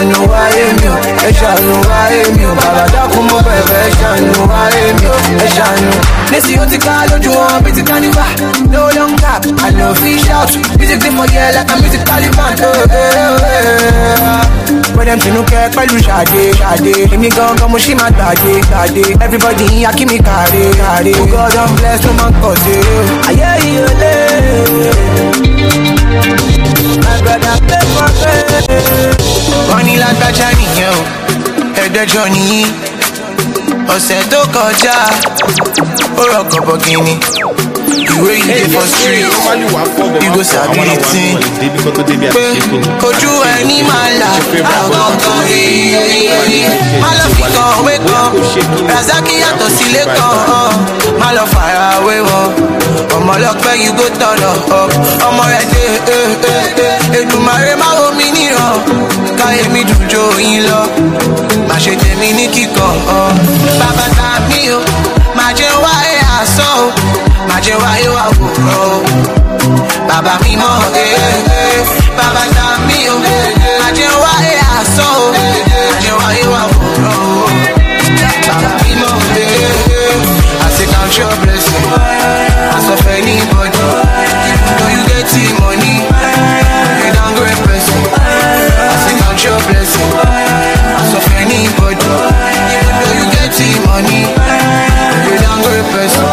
ṣàánú wáyé mi o, ẹ ṣàánú wáyé mi o. Bàbá dákun mo bẹ̀rẹ̀ ẹ ṣàánú wáyé mi o, ẹ ṣàánú. Nísìnyí ó ti ká lójú wọn bí ti kánífà. No long cap, I no fish out. Music dey for here like a music Taliban. But them tinu kẹ́ pẹ̀lú ṣàdé ṣàdé. Èmi gangan mo ṣì máa gbàdé gbàdé. Everybody yín akí mi kàre kàre. Oh God don bless no man kọ̀ sí. Ayé yìí ò lé. My brother play for me. Wọ́n ní lágbájá nìyẹn o, ẹ̀ẹ́dẹ́jọ́ nìyí. Ọ̀sẹ̀ tó kọjá, ó rọ̀kọ̀ bọ̀gìnì. Ìwé yìí dé for street, you go sabi the thing. Pé ojú ẹni máa là, àgọ̀ngàn èyí. Má lọ fi kan òwe kan, Razaki yàtọ̀ sílé kan. Má lọ fara wé wọn, ọmọ ọlọ́pẹ́ you go turn up. Ọmọ rẹ̀ dé, Èdùmàrè má wo mi níran. Káyé mi dùn jó yín lọ, má ṣe tèmi ní kíkan. Bàbá ta mí o, má jẹ́ wáyé àsán o. Májẹ̀ wáyé wá wòrán o. Bàbá mi mọ̀ ee. Bàbá ta mí o. Májẹ̀ wáyé àsán o. Májẹ̀ wáyé wá wòrán o. Bàbá mi mọ̀ ee. I say count your blessing. As of anybody. Even though you get the money, you don't great person. I say count your blessing. As of anybody. Even though you get the money, you don't great person.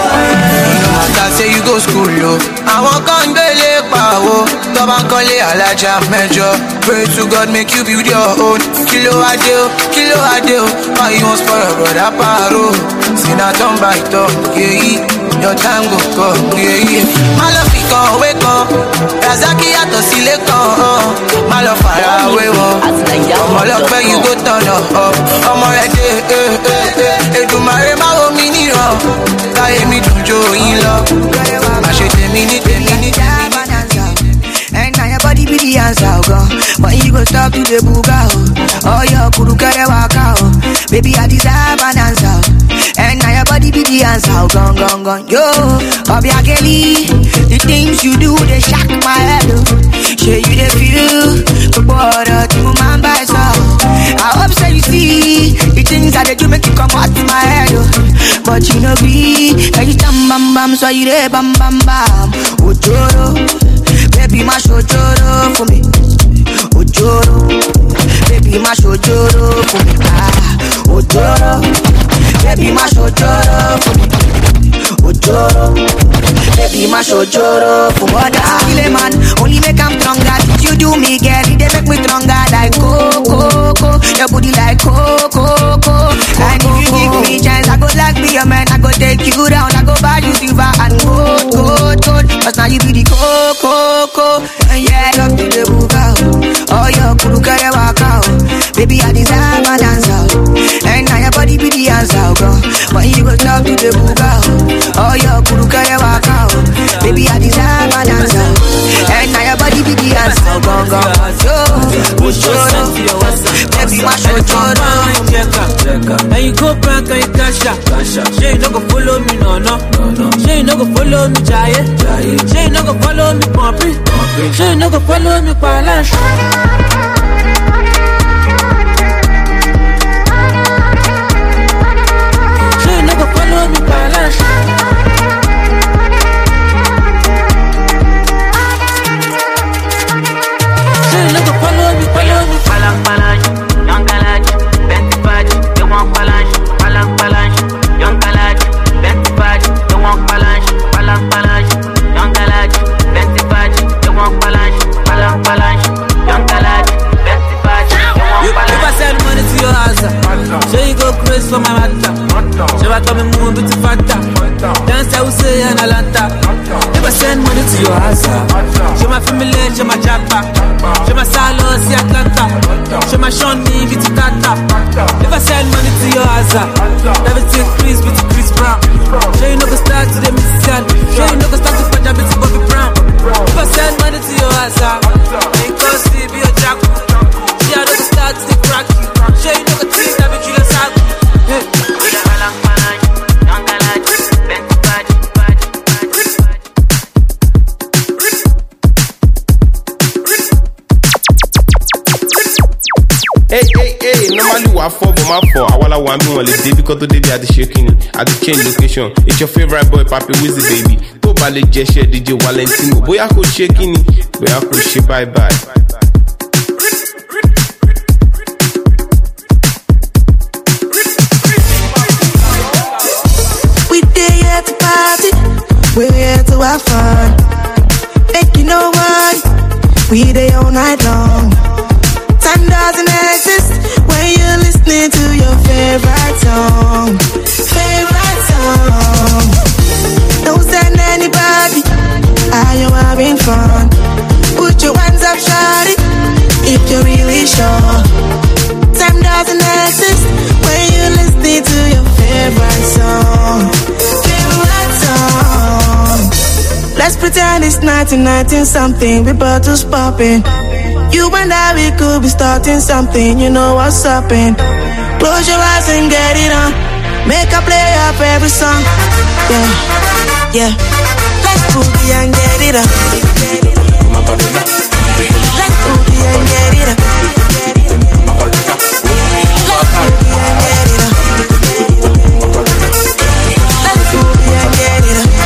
Say you go school yo, àwọn kan gbélé pàwó. Tọ́ba ń kọ́lé alájà mẹ́jọ. Pray to God make you build your own. Kí ló wá dé o, kí ló wá dé o. Why you wan spoil your brother paro? Sinna turn by turn, yeah, your time go come, yeah. Má lọ fi kan òwe kan, Razaki yàtọ̀ sílé kan. Má lọ fara wé wọn, ọmọ ọlọ́pẹ́ you go turn up. Ọmọ rẹ̀ dé, Èdùmàrè má wo mi níran. Káyé mi dùn jó yín lọ. I should tell me, tell me, tell me. And now your body be the answer, girl. When you go stop to the buga, oh, your kuru kere waka, oh. Baby, I deserve an answer. And now your body be the answer, gone, gone, gone. Yo, Bobby Kelly, the things you do, they shock my head, oh. Say you they feel, the border to man by soul. I hope so you see, the things that they do make you come out my head, oh. But you know be, and you tam bam bam, so you dey bam bam bam. Ojoro, baby mash ojoro for me. Ojoro, baby mash ojoro for me. Ah, ojoro, baby mash ojoro for me. Ojoro, baby mash ojoro for me. That's kill a man, only make him stronger. Did you do me, girl? They make me stronger like coco, coco. Your booty like coco, coco. And if you give me chance, I go like be your man. I go take you down. I go buy you silver and gold, gold, gold. Cause now you be the coco, coco. And yeah, up to the buga. Oh, your kuru kare waka. Baby, I deserve an answer. And now your body be the answer, girl. When you go talk to the buga. Oh, your kuru kare waka. Baby, I deserve an answer. And now your body be the answer, girl, girl. Yo, ojoro, baby, my ojoro. And you go back and you cash out. She no go follow me, no, no. She no go follow me, Jaya. She no go follow me, Pompey. She no go follow me, Palash. She no go follow me, Palash. She no go follow me, follow me, Palash, Palash. Young Kalash, Betty Patch, they want Palash, Palash, Palash. Young Kalash, Betty Patch, they want Palash, Palash, Palash. Young Kalash, Betty Patch, they want Palash, Palash, Palash. Young Kalash, Betty Patch, they want Palash. If I send money to your house, so you go crazy for my matter. So I come and move with the fanta. Dance I will say in Atlanta. If I send money to your house, show my family, show my japa. Show my salos, see Atlanta. Show my Sean me, get to Kata. If I send money to your house, everything Chris with Chris Brown. Show you no go start to the Mississippi. Show you no go start to Punjab with Bobby Brown. If I send money to your house, make us see be a jack. See I no go start to the crack. Show you no go treat that with Julius Sagu. Hey. Hey, hey, hey, normally we are four, but my four. I wanna want me only day because today they are the shaking. At the change location. It's your favorite boy, Papi Wizzy baby. To ballet Jeshe D J Valentino. Boy, I could shaking. Boy, I could shake bye bye. We there here to party. We're here to have fun. Make you know why. We there all night long. Time doesn't exist when you're listening to your favorite song. Favorite song. Don't send anybody. Are you having fun? Put your hands up, shawty, if you're really sure. Time doesn't exist when you're listening to your favorite song. Favorite song. Let's pretend it's nineteen nineteen something. We bottles popping. You and I, we could be starting something. You know what's up in. Close your eyes and get it on. Make a play up every song. Yeah, yeah. Let's boogie and get it up. Let's boogie and get it up. Let's boogie and get it up. Let's boogie and get it up.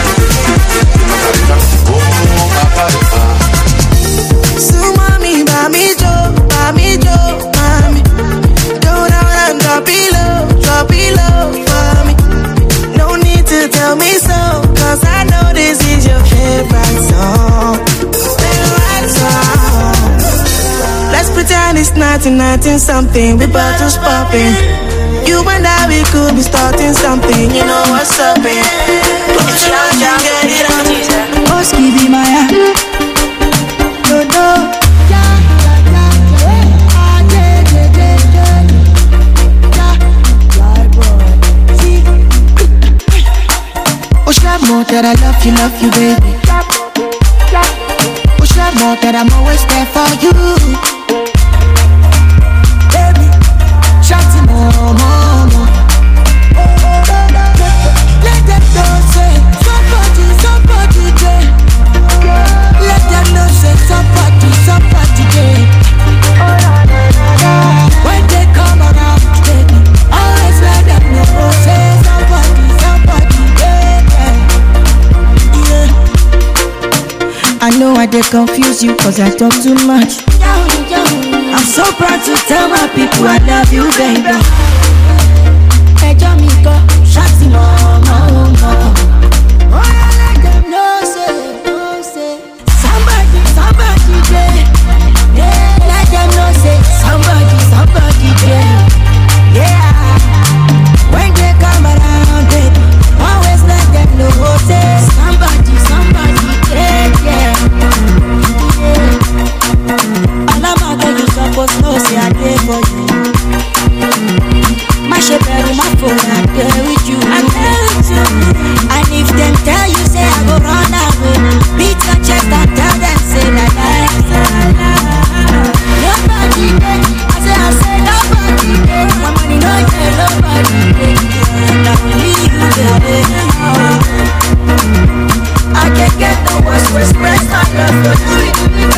So mommy, mommy, Joe, mommy, Joe, mommy. Go down and drop it low, drop it low for me. No need to tell me so, cause I know this is your favorite song. Favorite song. Let's pretend it's nineteen nineteen something. We bottles popping. You and I, we could be starting something. You know what's up in. Put your hands down, get it on. Oski be my hand. No, no. More that I love you, love you, baby. Push up more that I'm always there for you, baby. Shout to more, more, more. Let them know say somebody, somebody there. Let them know say somebody, somebody there. When they come around, baby, always let them know say somebody, somebody there. I know I did confuse you cause I talk too much. I'm so proud to tell my people I love you, baby. Hey, Jamaica, shawty, mama, mama. Oh, I let them know, say, know, say. Somebody, somebody, there. Yeah, let them know, say, somebody, somebody, there. Yeah, when they come around, baby, always let them know, say, somebody, somebody, there, yeah. You supposed to say I did for you. My shepherd, my phone, I dare with you. I dare with you. And if them tell you, say I go run away, beat your chest and tell them, say that I nobody there. I say, I say nobody there. My money no there, nobody there. And I only you there. I can't get no worse to express my love for you.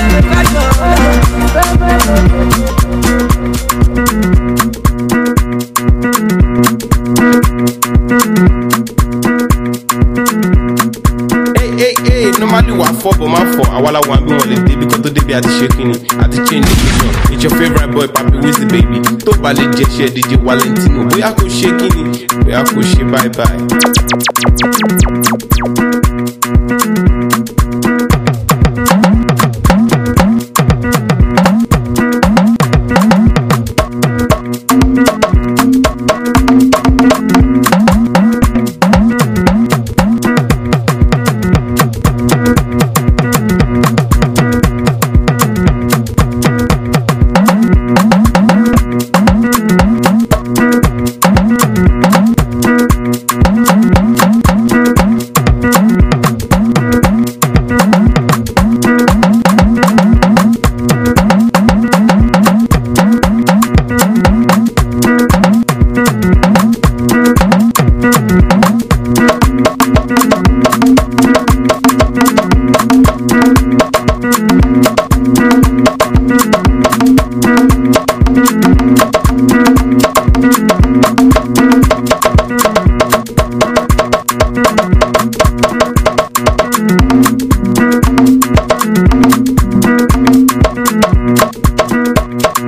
Hey, hey, hey, normally we are four, but my four. I wanna want me only day because today they are the shaking. At the change location. It's your favorite boy, Papi Wizzy baby. To ballet Jeshe D J Valentino. Boy, I could shaking. Boy, I could shake bye bye.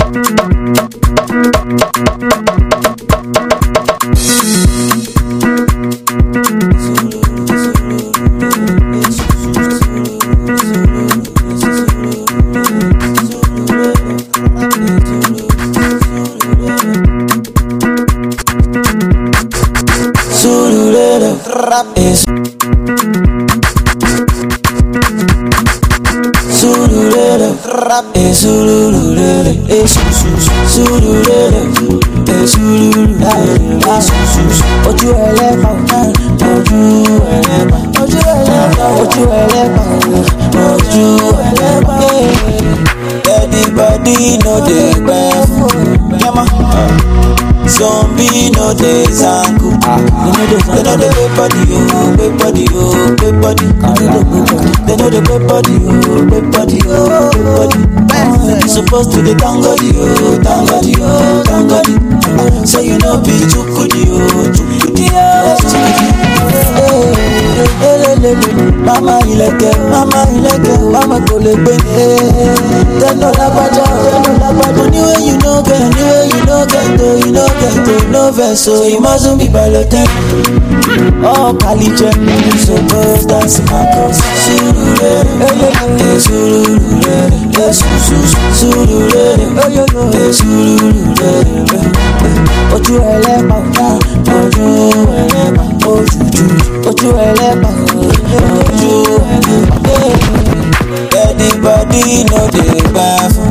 Es Sururere, es sururere, es sururere, es sururere, ojú ẹlẹ́pà, ojú ẹlẹ́pà, ojú ẹlẹ́pà, ojú ẹlẹ́pà, ojú ẹlẹ́pà. Everybody know dey gbẹ́ fún zombie no dey zanku. They know the way body, oh, way body, oh, way body. They know the way body, oh, way body, oh, way body. You supposed to be tangodi, oh, tangodi, oh, tangodi. So you know be chukudi, oh, chukudi, oh, chukudi. Mama ileke, mama ileke, mama kolebe. They know la baja, they know la baja. Anyway you know get, anyway you know get, oh, you know get, oh, no verse, so you mustn't be balotel. Oh, Kalije, you supposed dance my cause. Sururere, eh, sururere, eh, sururere, eh, sururere. Ojú ẹlẹ́pà, ojú ẹlẹ́pà, ojú ojú ẹlẹ́pà, ojú ẹlẹ́pà. Anybody know dey gbà fún.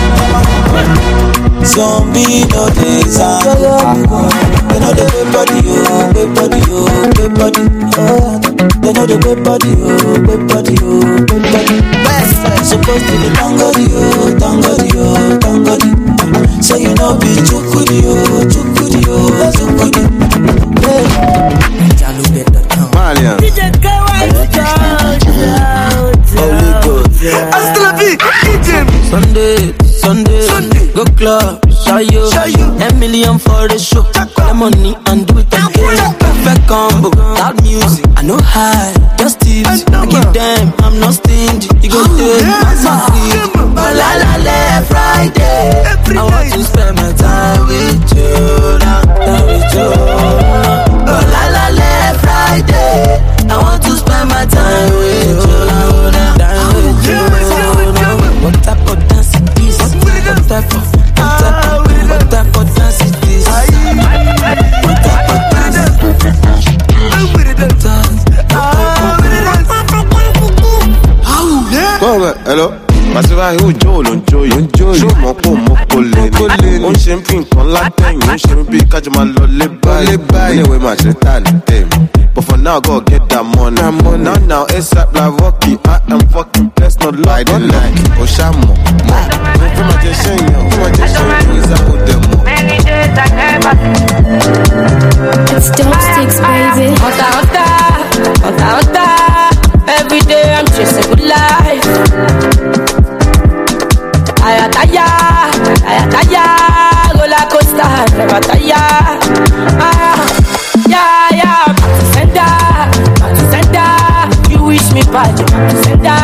Zombie no dey zanku. They know the way body, oh, way body, oh, way body. They know the way body, oh, way body, oh, way body. Supposed to be tangodi, oh, tangodi, oh, tangodi. So you know be chukudi, oh, chukudi, oh, chukudi. Malian. D J K Y Holy God. Hasta la vie, D J. Sunday, Sunday, Sunday, go club, shy you, ten million for the show, collect money and do it again. Perfect combo, loud music, I know high, just tips, I give them, I'm not stingy. You go take my money, oh la la la, Friday, I want to spend my time with you, now, now with you. Oh la la la, Friday, I want to spend my time with you, now, now, time with you. What type of dance is this? What type of, what type of, what type of dance is this? What type of dance? Come on, hello. Màsíwá yóò jó olóńjó yìí. Ṣó mọ̀ pò mọ́ kò lè ní. Ó ń ṣe ń fi nǹkan látẹ̀yìn. Ó ń ṣe bí kájọ máa lọ lé báyìí. Ilé ìwé máa ṣe tá ní tèmi. But for now, go get that money. Now, now, ASAP like Rocky. I am fucking blessed, not like the like. Oshamo, mo. Mo fẹ́ máa jẹ ṣẹ́yìn, mo fẹ́ máa jẹ ṣẹ́yìn. Ìsàkó dẹ̀ mọ́. Many days I never. It's dope sticks, baby. Hunter, hunter, hunter, hunter. Every day I'm chasing good life. Ayataya, ayataya, roller coaster, never tire. Ah, yeah, yeah, back to center, back to center. You wish me bad, you back to center.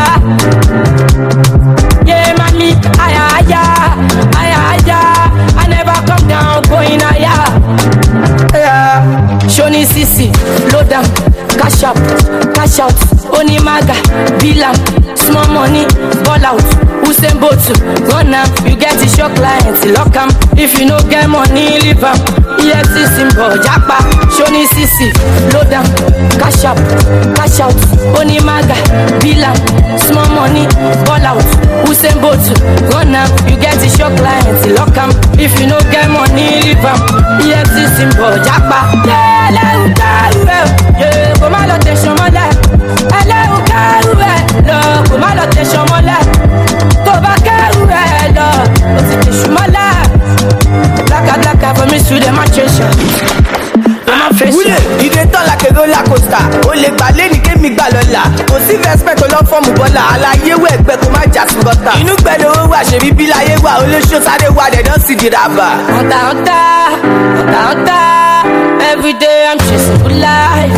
Yeah, mommy, aya, aya, aya, aya. I never come down, going higher. Yeah, Shoni Sisi, low down, cash up, cash out. Onimaga, Bilam, small money, ball out. Usain Bolt, run now. You get the shock clients, lock 'em. If you no get money, leave 'em. E F C symbol, Japa, Shoni Sisi, low down, cash up, cash out. Onimaga, Bilam, small money, ball out. Usain Bolt, run now. You get the shock clients, lock 'em. If you no get money, leave 'em. E F C symbol, Japa. Yeah, let go, yeah, come on, let show my life. Ẹlẹ́rù kẹ́rù ẹ̀ lọ, kò má lọ tẹ̀sán mọ́lẹ̀. Tó bá kẹ́rù ẹ̀ lọ, ó ti tẹ̀sù mọ́lẹ̀. Blaka-blaka for me to demonstration. Wúlé, ìdè tán like a roller coaster. O lè gbà lé ní kémi gbà lọ́la. Kò sí respect lọ fọ́ọ̀mù bọ́lá. Àlàyé wẹ̀ gbẹ kó má jà sí gọ́tà. Inú gbẹ̀lẹ̀ owó wà ṣe bíbí láyé wà. Olóṣó sáré wà dẹ̀dán sì di ràbà. Hunter, hunter, hunter, hunter. Every day I'm chasing good life.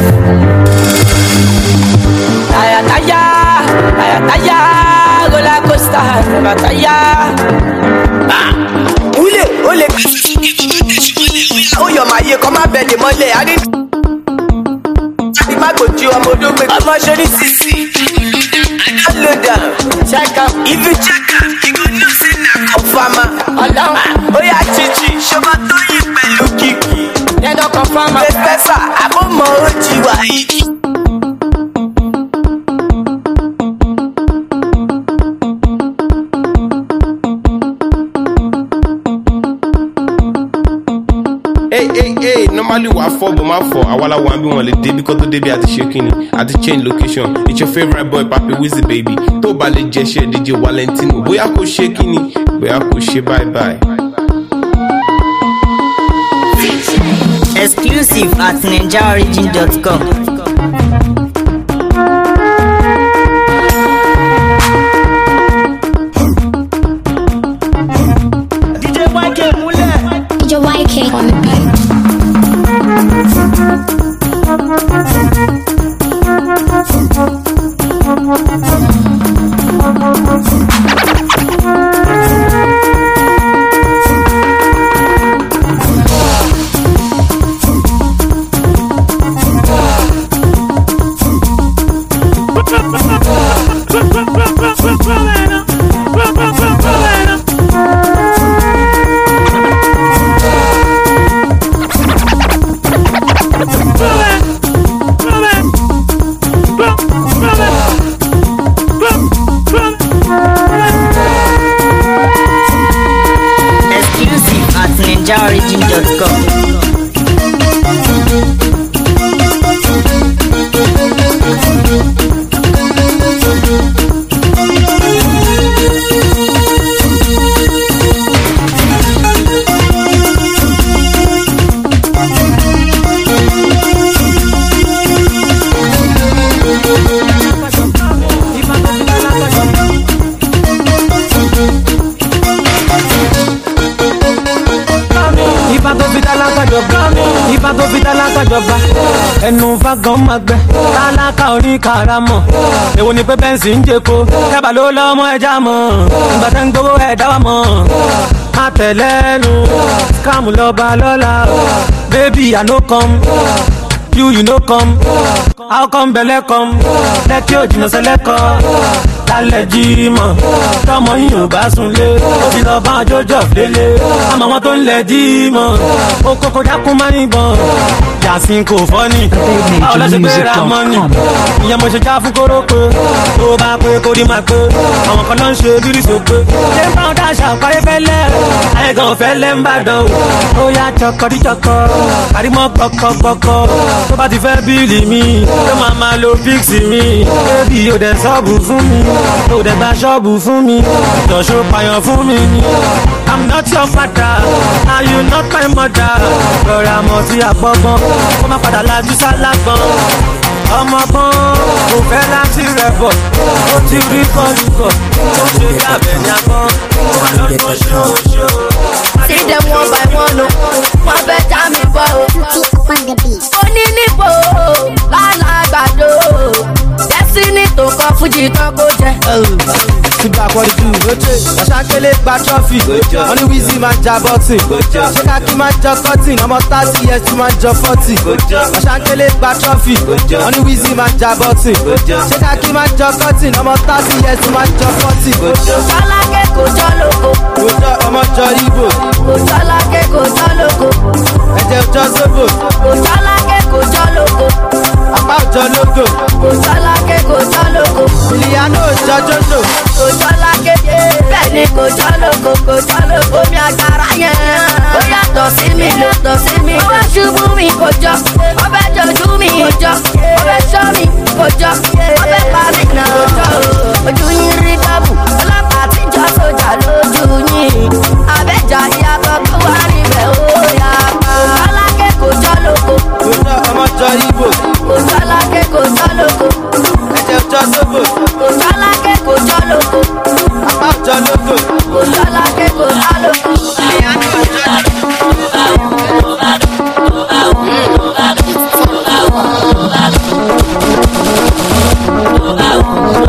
Ayataya, ayataya, roller coaster, never tire. Ah. kọ́ má bẹ̀lẹ̀ mọ́lẹ̀ á ní. Àti má gbòjú ọmọ olóògbé ọmọ ṣe ní sísì. Download am, check am, if you check am, you go know say na confirmer. Ọlọ́run, ó yà chichi, ṣọba tó yí pẹ̀lú kìkì. Dẹ́dọ̀ confirmer. Bẹ́ẹ̀ pẹ́fà, àbọ̀mọ̀ ó jí wà yìí. Hey, hey, hey, normally we are four, but my four. I wanna one be one day because today be at the shaking, at the change location. It's your favorite boy, Papi Wizzy baby. To ballet Jeshe, D J Valentino. Boy, I go shaking, boy, I go shake bye bye. Exclusive at ninja origin dot com. D J Y K Mule. D J Y K on the beat. Exclusive at ninja origin dot com. Ifá tó fi tálákà jọba ẹnu fagan máa gbẹ tálákà orí karamọ èwo ni pé bẹ́ǹsì ń jẹ́ko kẹ́bà ló lọ́mọ ẹja mọ̀ ìgbà tẹ́ ń gbowó ẹ̀dá wa mọ̀ àtẹ̀lẹ́nu scam lọ́ba lọ́la baby I no come you you no come how come belle come lẹ́kí òjìnà sẹ́lẹ̀kọ́ lálẹ́ jí mọ̀ tọmọ yìí ò bá sunlé òbí lọ bá jọjọ lélẹ̀ àmọ́ wọn tó ń lẹ̀ jí mọ̀ ó kókó dákún máa ń bọ̀ yàsín kò fọ́ ni báwo lọ́sẹ̀ pé ra mọ́ ni ìyẹn mo ṣe já fún kórópè tó bá pé kó rí máa pé àwọn kan náà ń ṣe bírí sópé ṣé báwọn dáṣà parí fẹ́lẹ́ àyẹ̀gàn fẹ́lẹ́ ń bàdàn ó yá jọkọ̀díjọkọ̀ àrímọ́ gbọ̀kọ̀gbọ̀kọ̀ tó bá ti fẹ́ bíìlì mi tó máa máa lo píksì mi bébì ò dẹ̀ sọ́ọ̀bù fún mi ò dẹ̀ gba ṣọ́ọ̀bù fún mi ìjọ̀ṣọ́ payàn fún mi ni. I'm not your father, and you not my mother. Rọra mọ̀ sí àgbọ̀gbọ̀n, kó má padà lajú sálágbọ̀n. Ọmọ kan kò fẹ́ láti rẹ̀ bọ̀, ó ti rí kọ́lùkọ̀, ó ṣe dábẹ̀ ní agbọ́n, ó wà lọ́dún ṣóṣó. See them one by one, oh. One better me bow. Only nipo, lana gbado. Destiny to come Fuji to go je. Feedback what you do, oche. Ashankele gba trophy. Only Wizzy man ja boxing. Ṣé Kaki man jọ cutting? Ọmọ thirty years tí man jọ forty. Ashankele gba trophy. Only Wizzy man ja boxing. Ṣé Kaki man jọ cutting? Ọmọ thirty years tí man jọ forty. Kòjọ́lákè kòjọ́ lóko. Kòjọ́ ọmọ jọ Igbo. Kòjọ́lákè kòjọ́ lóko. Ẹ̀jẹ̀ òjọ́ Zobo. Kòjọ́lákè kòjọ́ lóko. Apá òjọ́ lóko. Kòjọ́lákè kòjọ́ lóko. Ìlíyànó òjọ́ Jojo. Kòjọ́lákè bẹ́ẹ̀ ni kòjọ́ lóko kòjọ́ lóko. Omi àgbàrá yẹn. Ó yàtọ̀ sí mi lọ́tọ̀ sí mi. Ó wá ṣubú mi kòjọ́. Ó fẹ́ jọjú mi kòjọ́. Ó fẹ́ ṣọ́ mi kòjọ́. Ó fẹ́ pa mí náà kòjọ́. Ojú yín rí bábù. Ọlọ́pàá àtijọ́ sójà lójú yín. Abẹ́jà ìyàtọ̀ tó wà níbẹ̀ ó yà pa. Kòjọ́lákè kòjọ́ lóko. Kòjọ́ ọmọ jọ Igbo. Kòjọ́lákè kòjọ́ lóko. Ẹ̀jẹ̀ òjọ́ Zobo. Kòjọ́lákè kòjọ́ lóko. Apá òjọ́ lóko. Kòjọ́lákè kòjọ́ lóko. Ìlíyànó òjọ́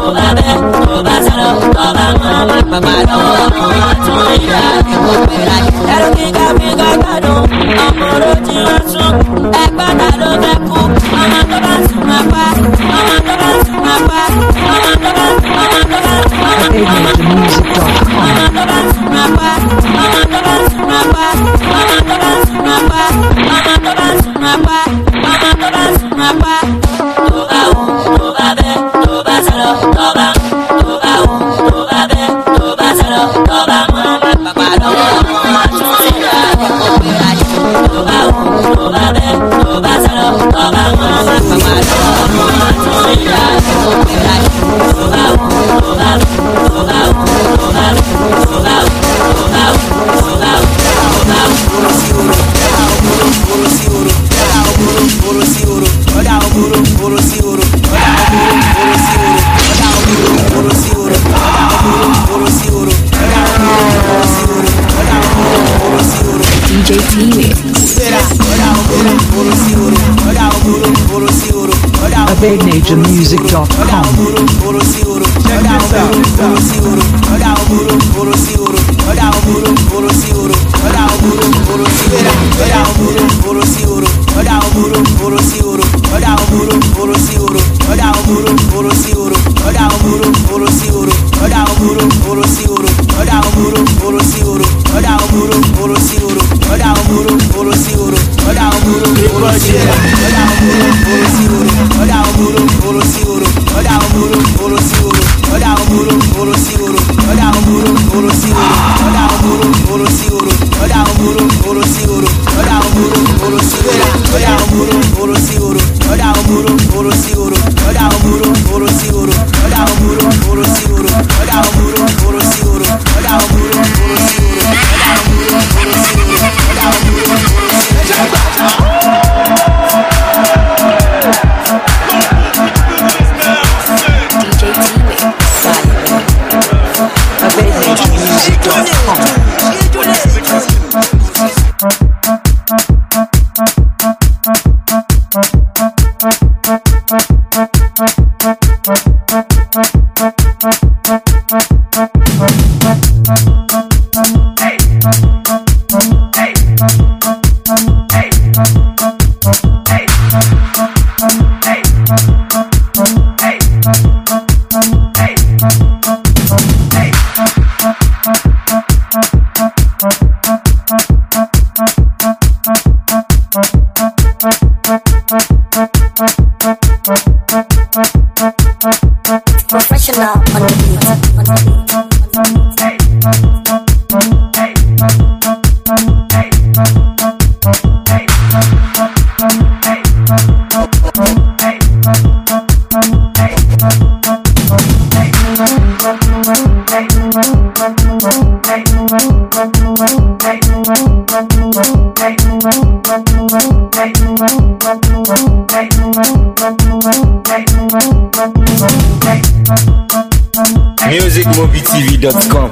Bye. ẹ̀rọ kíkà mi gàgàdùn ọmọ rojí wọn sún ẹgbàdà ló fẹ́ kú ọmọ tó bá sùn máa pa ọmọ tó bá sùn máa pa ọmọ tó bá sùn ọmọ tó bá sùn ọmọ tó bá sùn ọmọ tó bá sùn máa pa ọmọ tó bá sùn máa pa ọmọ tó bá sùn máa pa ọmọ tó bá sùn máa pa ọmọ tó bá sùn máa pa tó bá wù tó bá bẹ tó bá sọ̀rọ̀ tó bá tó bá wù tó bá bẹ tó bá sọ̀rọ̀ tó bá mú bàbá lọ́wọ́ ọmọ tó ń yà kó pera yìí tó bá wù tó bá bẹ tó bá sọ̀rọ̀ tó bá mú bàbá lọ́wọ́ ọmọ tó ń yà kó pera yìí tó bá wù tó bá wù tó bá wù tó bá wù tó bá wù tó bá wù tó bá wù tó bá D J T-Mix. A big nature music dot com. Professional on the beat, on the beat, on music mobi t v dot com.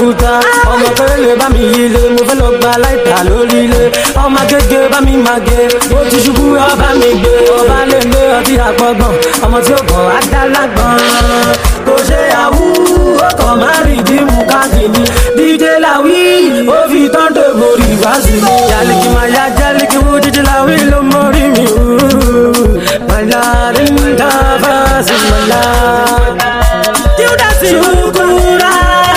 òkúta ọmọ pẹ́lẹ́ bá mi yílé mo fẹ́ lọ gba láìta lórí ilé ọmọ gẹ́gẹ́ bá mi máa gé mo ti ṣubú ọba mi gbé ọba lè lé ọtí àpọ̀gbọ̀n ọmọ tí ó kọ̀ adálágbọ̀n kò ṣe àwú ọkọ̀ má rí dìmú káàkiri díje làwí ó fi tọ́ndé borí wá sí mi jálìkì máa yá jálìkì wú díje làwí ló mọ́rí mi mọ̀lá rí ń dábà sí mọ̀lá tí ó dá sí kúkúrá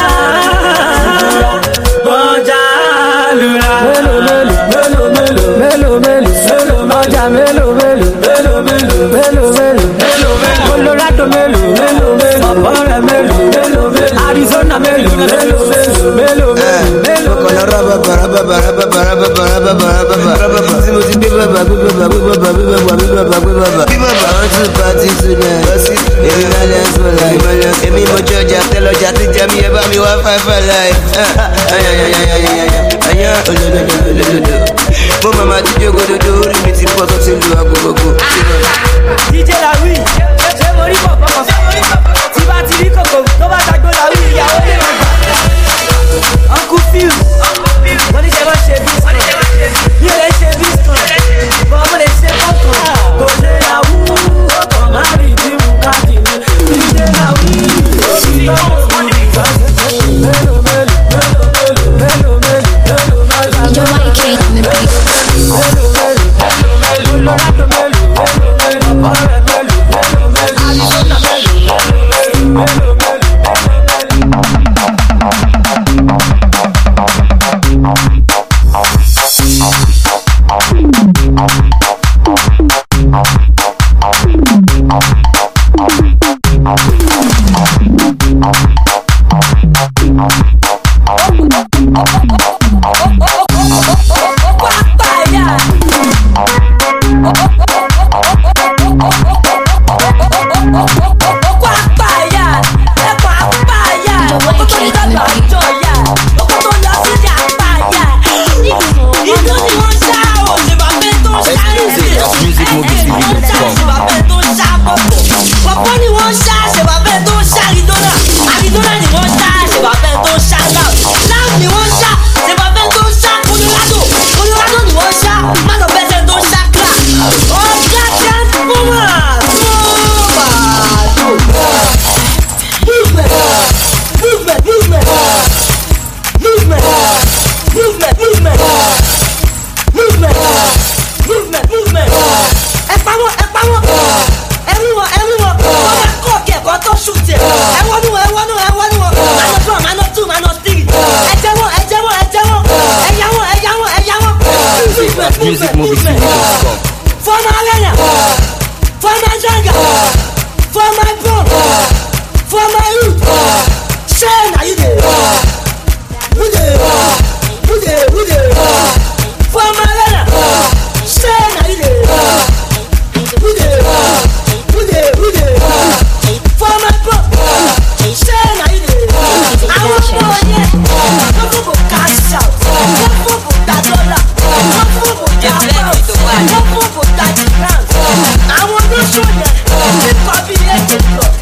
bọ́jà lura mélòó mélòó mélòó mélòó mélòó mélòó bọ́jà mélòó mélòó mélòó mélòó mélòó mélòó mélòó Colorado mélòó mélòó mélòó ọ̀rẹ́ mélòó mélòó mélòó Arizona mélòó mélòó mélòó mélòó mélòó Colorado bara bara bara bara bara bara bara tí mo ti gbé bàbá gbé bàbá gbé bàbá gbé bàbá gbé bàbá gbé bàbá bí bàbá wọn tún pàtí tonight lọ́sí èmi náà lẹ́ sọ láì èmi mo jẹ́ ọjà tẹ́lọ̀jà tí jẹ́ mi ẹ bá mi wá fáfá láì ayá olódododododo mo màmá dídé ògòdodo orí mi ti pọ̀ tó ti lu agogogo. díje làwí ṣé mo rí pọ̀pọ̀ tí bá ti rí kòkò tó bá tagbó làwí ìyàwó lè má gbà. uncle phil wọ́n ní ṣe bá ṣe bí sùn bí o lè ṣe bí sùn bọ́ mo lè ṣe kọ́kàn kò lè àwú ọkọ̀ má rí bí mu káàkiri díje làwí ó fi lọ́wọ́ fún mi ká mélòó mélòó mélòó mélòó mélòó mélòó mélòó You're my king on the beat. mélòó mélòó mélòó Colorado mélòó mélòó mélòó ọ̀rẹ́ mélòó mélòó mélòó Arizona mélòó mélòó mélòó mélòó. music movie T V dot com. For my Lena, for my Janga, for my bro, for my youth. Say now you there, you there, you there, you there. For my Lena, say now you there, you there, you there, you there. For my bro, say now you there. I want more yeah. No people cash out, no people that dollar, no people that pound, no people that grants. I want to show you the copy.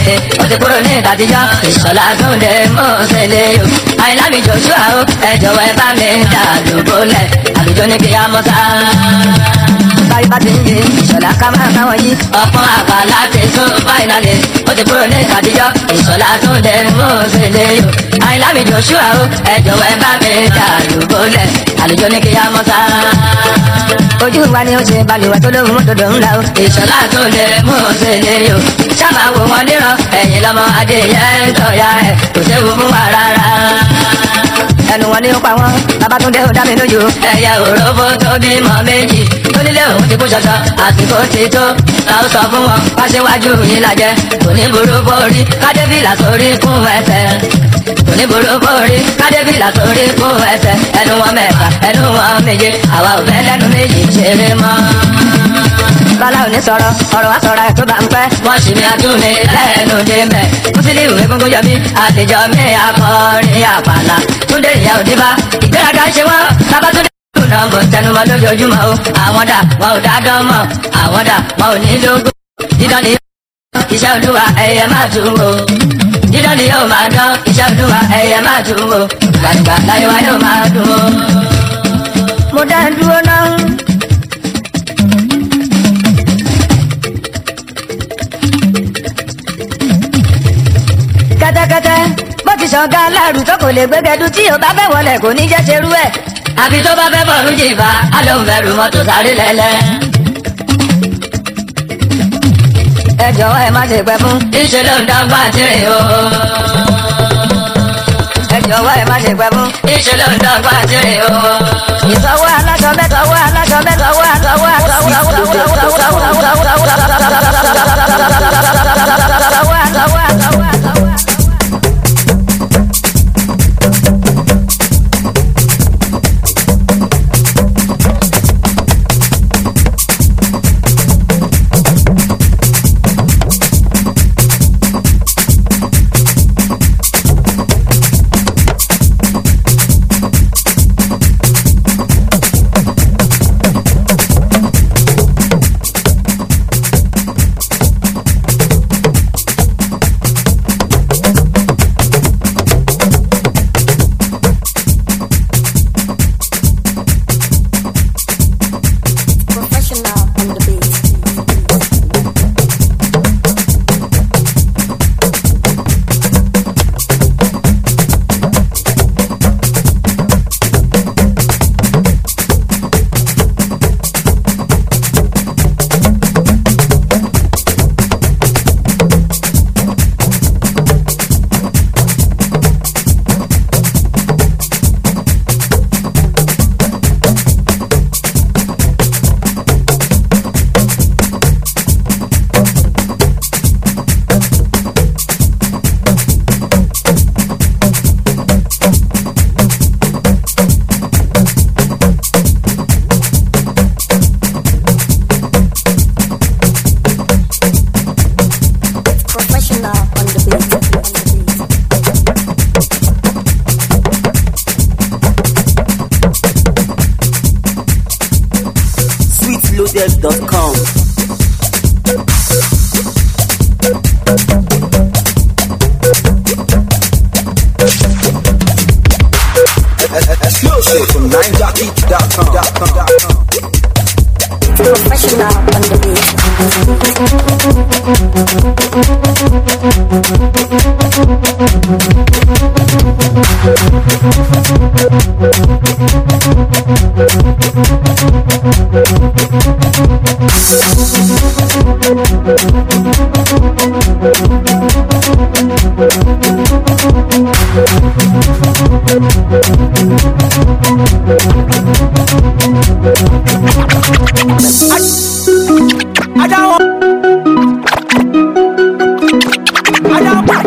ó ti kúrò ní ìtàtijọ́ ìṣọ̀lá tó ń dé mọ́ ṣẹlẹ̀ o. àyìnlá mi Joshua o ẹ jọ̀wọ́ ẹ bá mi dà lóbólẹ̀ àlùjọ ní kí á mọ́ sá. báyìí bá ti ń yé ìṣọ̀lá ká máa káwọn yí ọ̀pọ̀n àgbàlá ti sún fáìnàlì ó ti kúrò ní ìtàtijọ́ ìṣọ̀lá tó ń dé mọ́ ṣẹlẹ̀ o. àyìnlá mi Joshua o ẹ jọ̀wọ́ ẹ bá mi dà lóbólẹ̀ àlùjọ ní kí á mọ́ sá. ojú wa ni ó ṣe balùwẹ̀ tó lóhùn mọ́tòdò ńlá o. ìṣọ̀lá tó lè mú ṣẹlẹ̀ o. sábà wo wọn níran ẹ̀yìn lọ́mọ adéyẹ ń tọ̀ya ẹ̀ kò séwu fún wa rárá. ẹnu wọn ni ó pa wọn Babátúndé ó dá mi lójú. ẹyẹ òróbó tó bímọ méjì tó nílé òun ti kú ṣọṣọ àsìkò ti tó la ó sọ fún wọn wá síwájú yìí lajẹ kò ní burú borí kádébìlà sórí fún ẹsẹ̀ kò ní burú borí kádébìlà sórí fún ẹsẹ̀ ẹnu wọn mẹ́ta ẹnu wọn méje àwa ò fẹ́ lẹ́nu méjì ṣeré mọ́. bala ò ní sọ̀rọ̀ ọ̀rọ̀ wa sọ̀rọ̀ ẹ̀ tó bá ń pẹ́ wọ́n sì mi àtúnmí lẹ́nu dé mẹ́ Musiliu egungun yọ mí àtijọ́ mi akọrin àpàlà Túndé ìyá òdìbá ìgbéraga ṣe wọ́n Babátúndé náà bọ̀ tẹnumọ́ lójoojúmọ́ o àwọn dà wọn ò dá dán mọ́ àwọn dà wọn ò ní lógún dídán ni iṣẹ́ olúwa ẹ̀yẹ máa tún wò dídán ni yóò máa dán iṣẹ́ olúwa ẹ̀yẹ máa tún wò gbàgbà láyé wa yóò máa dùn o. mo dá dúró náà. kẹ́tẹ́kẹ́tẹ́ bó ti ṣọ̀gá aláàrù tó kò lè gbégẹdú tí ò bá fẹ́ wọlé kò ní jẹ́ ṣerú ẹ̀ àfi tó bá fẹ́ bọ̀rù jìbá á lóun bẹ̀rù mọ́tò sáré lẹ́lẹ́. ẹ jọ̀wọ́ ẹ má ṣe pẹ́ fún iṣẹ́ ló ń dọ́gba tirẹ̀ o. ẹ jọ̀wọ́ ẹ má ṣe pẹ́ fún iṣẹ́ ló ń dọ́gba tirẹ̀ o. ìsọwọ́ aláṣọ mẹ́sọ̀wọ́ aláṣọ mẹ́sọ̀wọ́ àtọwọ́ àtọwọ́ sweetloaded dot com. Exclusive from nine jockey dot com. Professional on the I don't want. I don't want.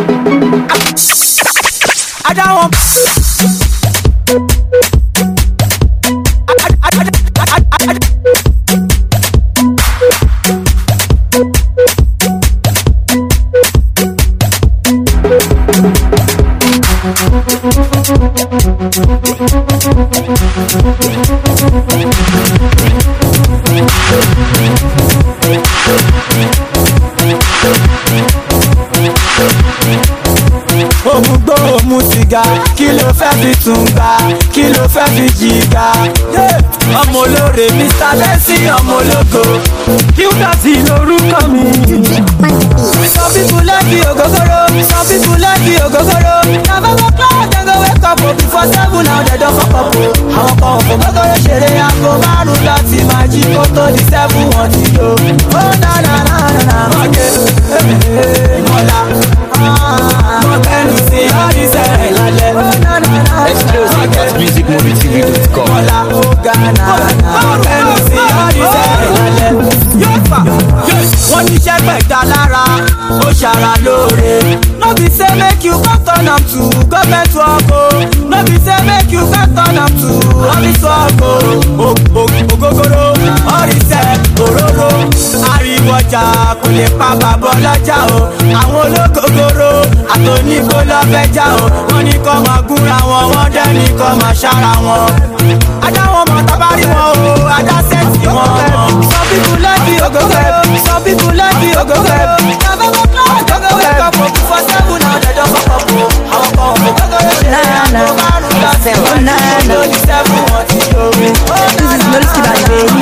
sìgá kí ló fẹ́ fi tún gbà kí ló fẹ́ fi jìgá. ọmọ olóore mr lẹ́sì ọmọ ológo qdotty lórúkọ mi. some people like the ogogoro some people like the ogogoro na five o'clock dem go wake up o before seven now dem don fok up o. àwọn kan ò fògógóró ṣeré aago márùn láti máa jí kó tó di seven wọn ti lò. ó na na na na na mọ̀kẹ́ mọ̀lá mọ̀kẹ́nu sí ọ́dísẹ́ lálẹ́. ó na na na na exclusive at music movie t v dot com. mọ̀lá ó ga na na mọ̀kẹ́nu sí ọ́dísẹ́ lálẹ́. wọ́n ní iṣẹ́ gbẹ̀dá lára ó ṣara lóore. no be say make you go turn am to government work o. no be say make you go turn am to office work o. ògógóró ọ̀rìṣẹ́ òróró àríwọ̀jà kò lè pa bàbá ọlọ́jà o. àwọn ológógóró àtòníkó lọ́fẹ́jà o. wọ́n ní kọ́ máa gúnra wọn wọ́n dẹ́ ní kọ́ máa ṣára wọn. ajá wọn mọ̀ tábàrí wọn o ajá sẹ́ẹ̀tì wọn mọ̀. some people like the ogogoro some people like the ogogoro. na bàbá kílọ̀ ogogoro wake up before seven now dem don fok up o. àwọn kan ò ogogoro ṣe é àgbo márùn láti máa jí kó tó di seven wọn ti lò. This is Loliski by baby.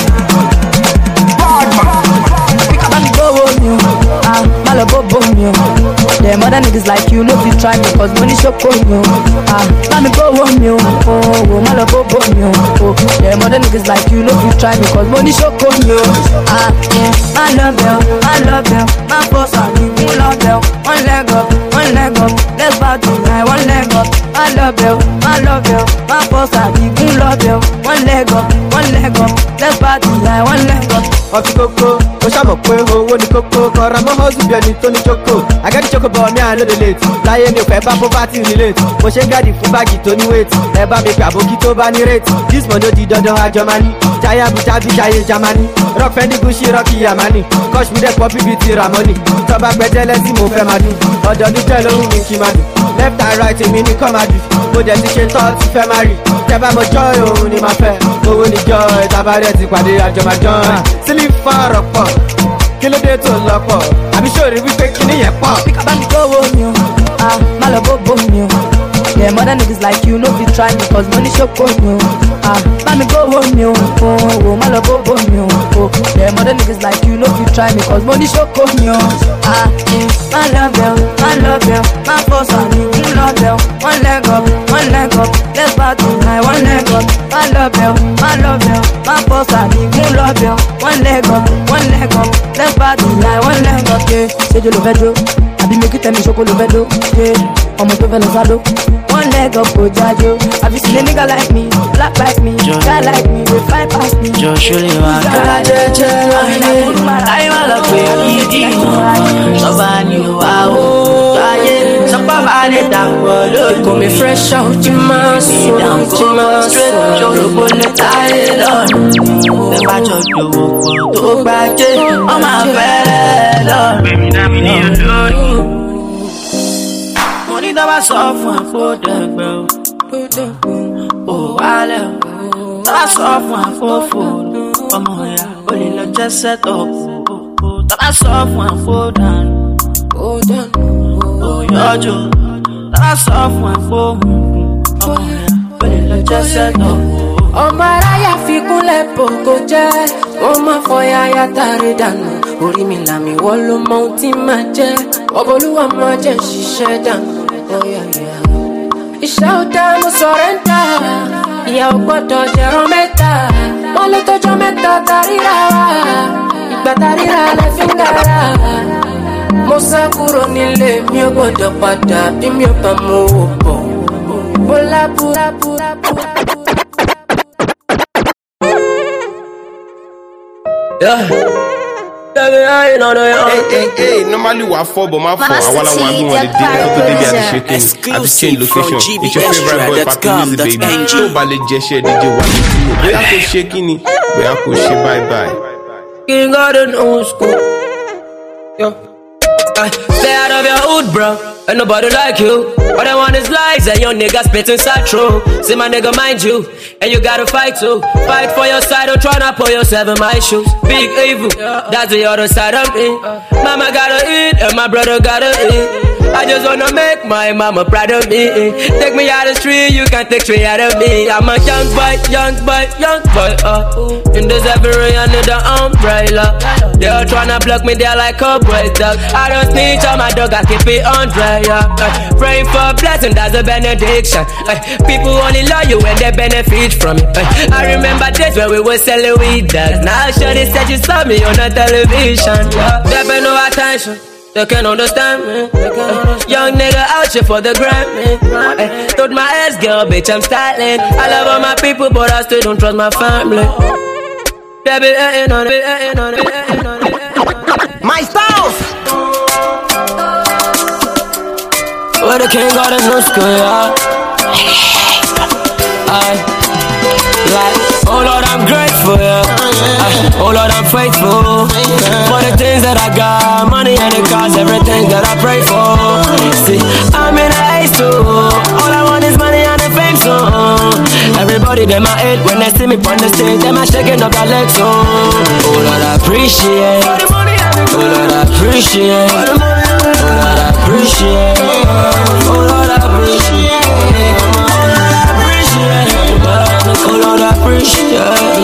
Bami go me, ah, malo bobo me. Them other niggas like you, no fit try me, cause money show for you. Ah, bami go me, oh, oh, malo bobo me, oh. Them other niggas like you, no fit try me, cause money show for you. Ah, yeah, I love you, I love you, my boss, I do love you. One leg up, one leg up, let's bow tonight, one leg up. I love you, I love you, my boss, I do love you. One leg up, one leg up, let's bow tonight, one leg up. Ọtí kókó, ó ṣàmọ̀ pé owó ni kókó. Kọ̀ra mọ́ hustle bí ẹni tó ní jókòó. Àgẹ́dì jókòó bọ̀ mí à lóde late. Láyé mi ò fẹ́ bá poverty relate. Mo ṣe ń gádì fún báàgì tó ní weight. Ẹ bá mi pè àbókí tó bá ní rate. This money ó di dandan àjọ máa ní. Jaya Abuja bí Jaya Jamani. Rock Fendi Gucci Rocky Yamani. Kosh mi dẹ̀ pọ̀ bíbí ti Ramoni. Tọ́ba gbẹjẹ́lẹ́ tí mo fẹ́ máa dùn. Ọ̀dọ́dún jẹ́ lóhùn mi kí máa dùn. Left and right èmi ní kọ́ máa dùn. Mo dẹ̀ ti ṣe tọ́ ti fẹ́ máa rì. Tẹ́ bá mo joy òun ni máa fẹ́. Owó ni joy tábàdẹ̀ ti pàdé àjọ máa join. Sílí fọ́ọ̀rọ̀ pọ̀. Kí ló dé tó lọ́pọ̀? Àbí ṣòrí wípé kíní yẹn pọ̀. Bika bami go me, ah, malo bobo me. Them other niggas like you, no fit try me, cause money show for you. Ah, bami go me, oh, oh, malo bobo me, oh. Them other niggas like you, no fit try me, cause money show for you. Ah, yeah, I love you, I love you, my boss, I do love you. One leg up, one leg up, let's bow tonight, one leg up. I love you, I love you, my boss, I do love you. One leg up, one leg up, let's bow tonight, one leg up. Yeah, say you love you, I be make you tell me choco love you. Yeah, I'm a to sado. One leg up, go jajo. Have you seen a nigga like me, black like me, guy like me, we fly past me. Just surely walk out. I'm a love for you, somebody you are. Somebody that will come me fresh out your mouth, down to my straight. Show the bullet tied on. Never judge you to back it. I'm a fella. Baby, now me need you. Money that was off one for the bro. Oh, I love. That's off one for food. Come on, yeah. Only love just set up. That's off one for down. Oh, down. Oh, you're Joe. That's off one for me. Oh, yeah. Only love just set up. Ọmọ aráyà fi kúnlẹ̀ bòkó jẹ́, wọ́n máa fọyà yàtàrí dànù. Orí mi là mí wọ́n ló mọ ohun tí máa jẹ́, ọbọ̀lúwà máa jẹ́ ṣiṣẹ́ dànù. Iṣẹ́ ò dá mo sọ̀rẹ́ńdà, ìyá ò gbọ́dọ̀ jẹ̀rọ mẹ́ta. Wọ́n ló tọ́jọ́ mẹ́ta taríra wa, ìgbà taríra lẹ fi ń gara. Mo sá kúrò nílé mi ò gbọ́dọ̀ padà bí mi ò bá mú owó bọ̀. Bọ́lá búra búra búra. Yeah. Hey, hey, hey, normally we are four, but my four. I want to one on the day after the day at the shaking. At the chain location. It's your favorite boy, Papi Music, baby. So, Bale Jeshe, D J Walentino. We are to shaking it. We are to say bye bye. King of the old school. Yo. Stay out of your hood, bro. Ain't nobody like you. All I want is lies and your niggas spitting sad true. See my nigga mind you, and you gotta fight too. Fight for your side, don't try not put yourself in my shoes. Big evil, that's the other side of me. Mama gotta eat, and my brother gotta eat. I just wanna make my mama proud of me. Take me out the street, you can't take three out of me. I'm a young boy, young boy, young boy. Uh, in this every under the umbrella. They all tryna block me, they're like a boy dog. I don't snitch on my dog, I keep it on dry. Yeah. Uh, praying for a blessing, that's a benediction. Uh, people only love you when they benefit from it. Uh, I remember days when we were selling weed dogs. Now Shorty said she saw me on the television. Yeah. They pay no attention. They can't understand me. Uh, young nigga out here for the gram, man. Uh, told my ass girl, bitch, I'm styling. I love all my people, but I still don't trust my family. They be hating on it, hating on it, hating on it. My styles. Where the king got a new school, yeah. I like, oh Lord, I'm grateful, yeah. I, oh Lord, I'm faithful for the things that I got, money and the cars, everything that I pray for. See, I'm in a haste too. All I want is money and the fame, so everybody them I hate when they see me on the stage, them I shaking up their legs, so oh Lord, I appreciate. Oh Lord, I appreciate. Oh Lord, I appreciate. Oh Lord, I appreciate. Oh Lord, I appreciate.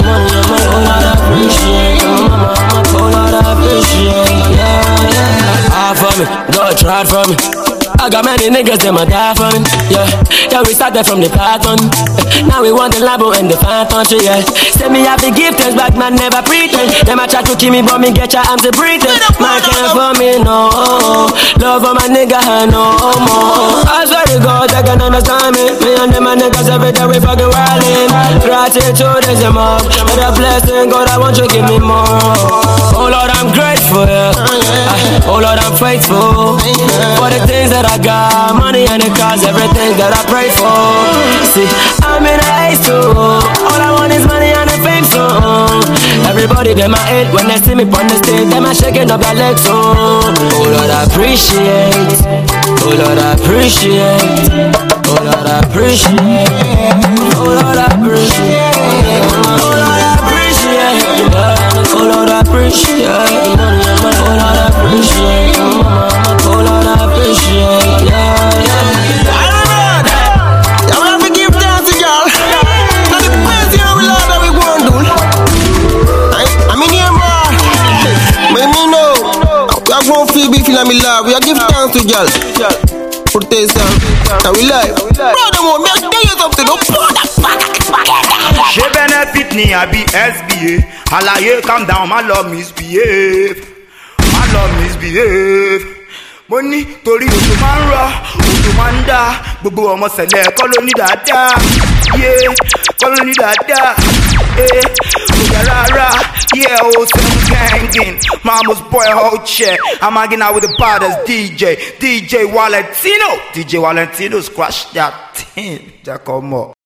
Oh Lord, I appreciate. Oh Lord, I appreciate. Yeah, yeah. Hard for me, God tried for me. I got many niggas, them a die for me. Yeah, yeah, we started from the pattern. Now we want the Lambo and the Phantom, yeah. Say me have the gift, but man never pretend. Them a try to kill me, but me get your arms to breathing. Man can't for me, no. Love for my nigga, no more. I swear to God, they can understand me. Me and them a niggas every day we fucking wildin'. Gratitude is a mug, but a blessing, God, I want you to give me more. Oh Lord, I'm grateful, yeah. I, oh Lord, I'm faithful for the things that I got, money and the cars, everything that I pray for. See, I'm in a haste too. All I want is money and the fame, so everybody them I hate when they see me on the stage, them I shaking up their legs, so oh Lord, I appreciate. Oh Lord, I appreciate. Oh Lord, I appreciate. Oh Lord, I appreciate. Oh Lord, I appreciate. Oh Lord, I appreciate. Oh Lord, I appreciate. Oh Lord, I appreciate. Yeah, yeah. I don't know that. Yeah, we have to give thanks to y'all. Now the best year we love that we won't do. I, I mean, yeah, more. Make me know. We are going to feel beefy like me love. We are give thanks to y'all. For this, now we live. Brother, more, me tell you something. Don't pour that fuck. She benefit ni abi S B A. Alaye, calm down, my love misbehave. My love misbehave. Mo ní torí òjò máa ń rọ̀, òjò máa ń dá, gbogbo ọmọ sẹ̀lẹ̀ kọ́ ló ní dáadáa, yé kọ́ ló ní dáadáa, eh kò yẹ rárá, yeah o seven gangin, mama's boy hold check, I'm hanging out with the baddest D J, D J Valentino, D J Valentino scratch that thing, Jacomo.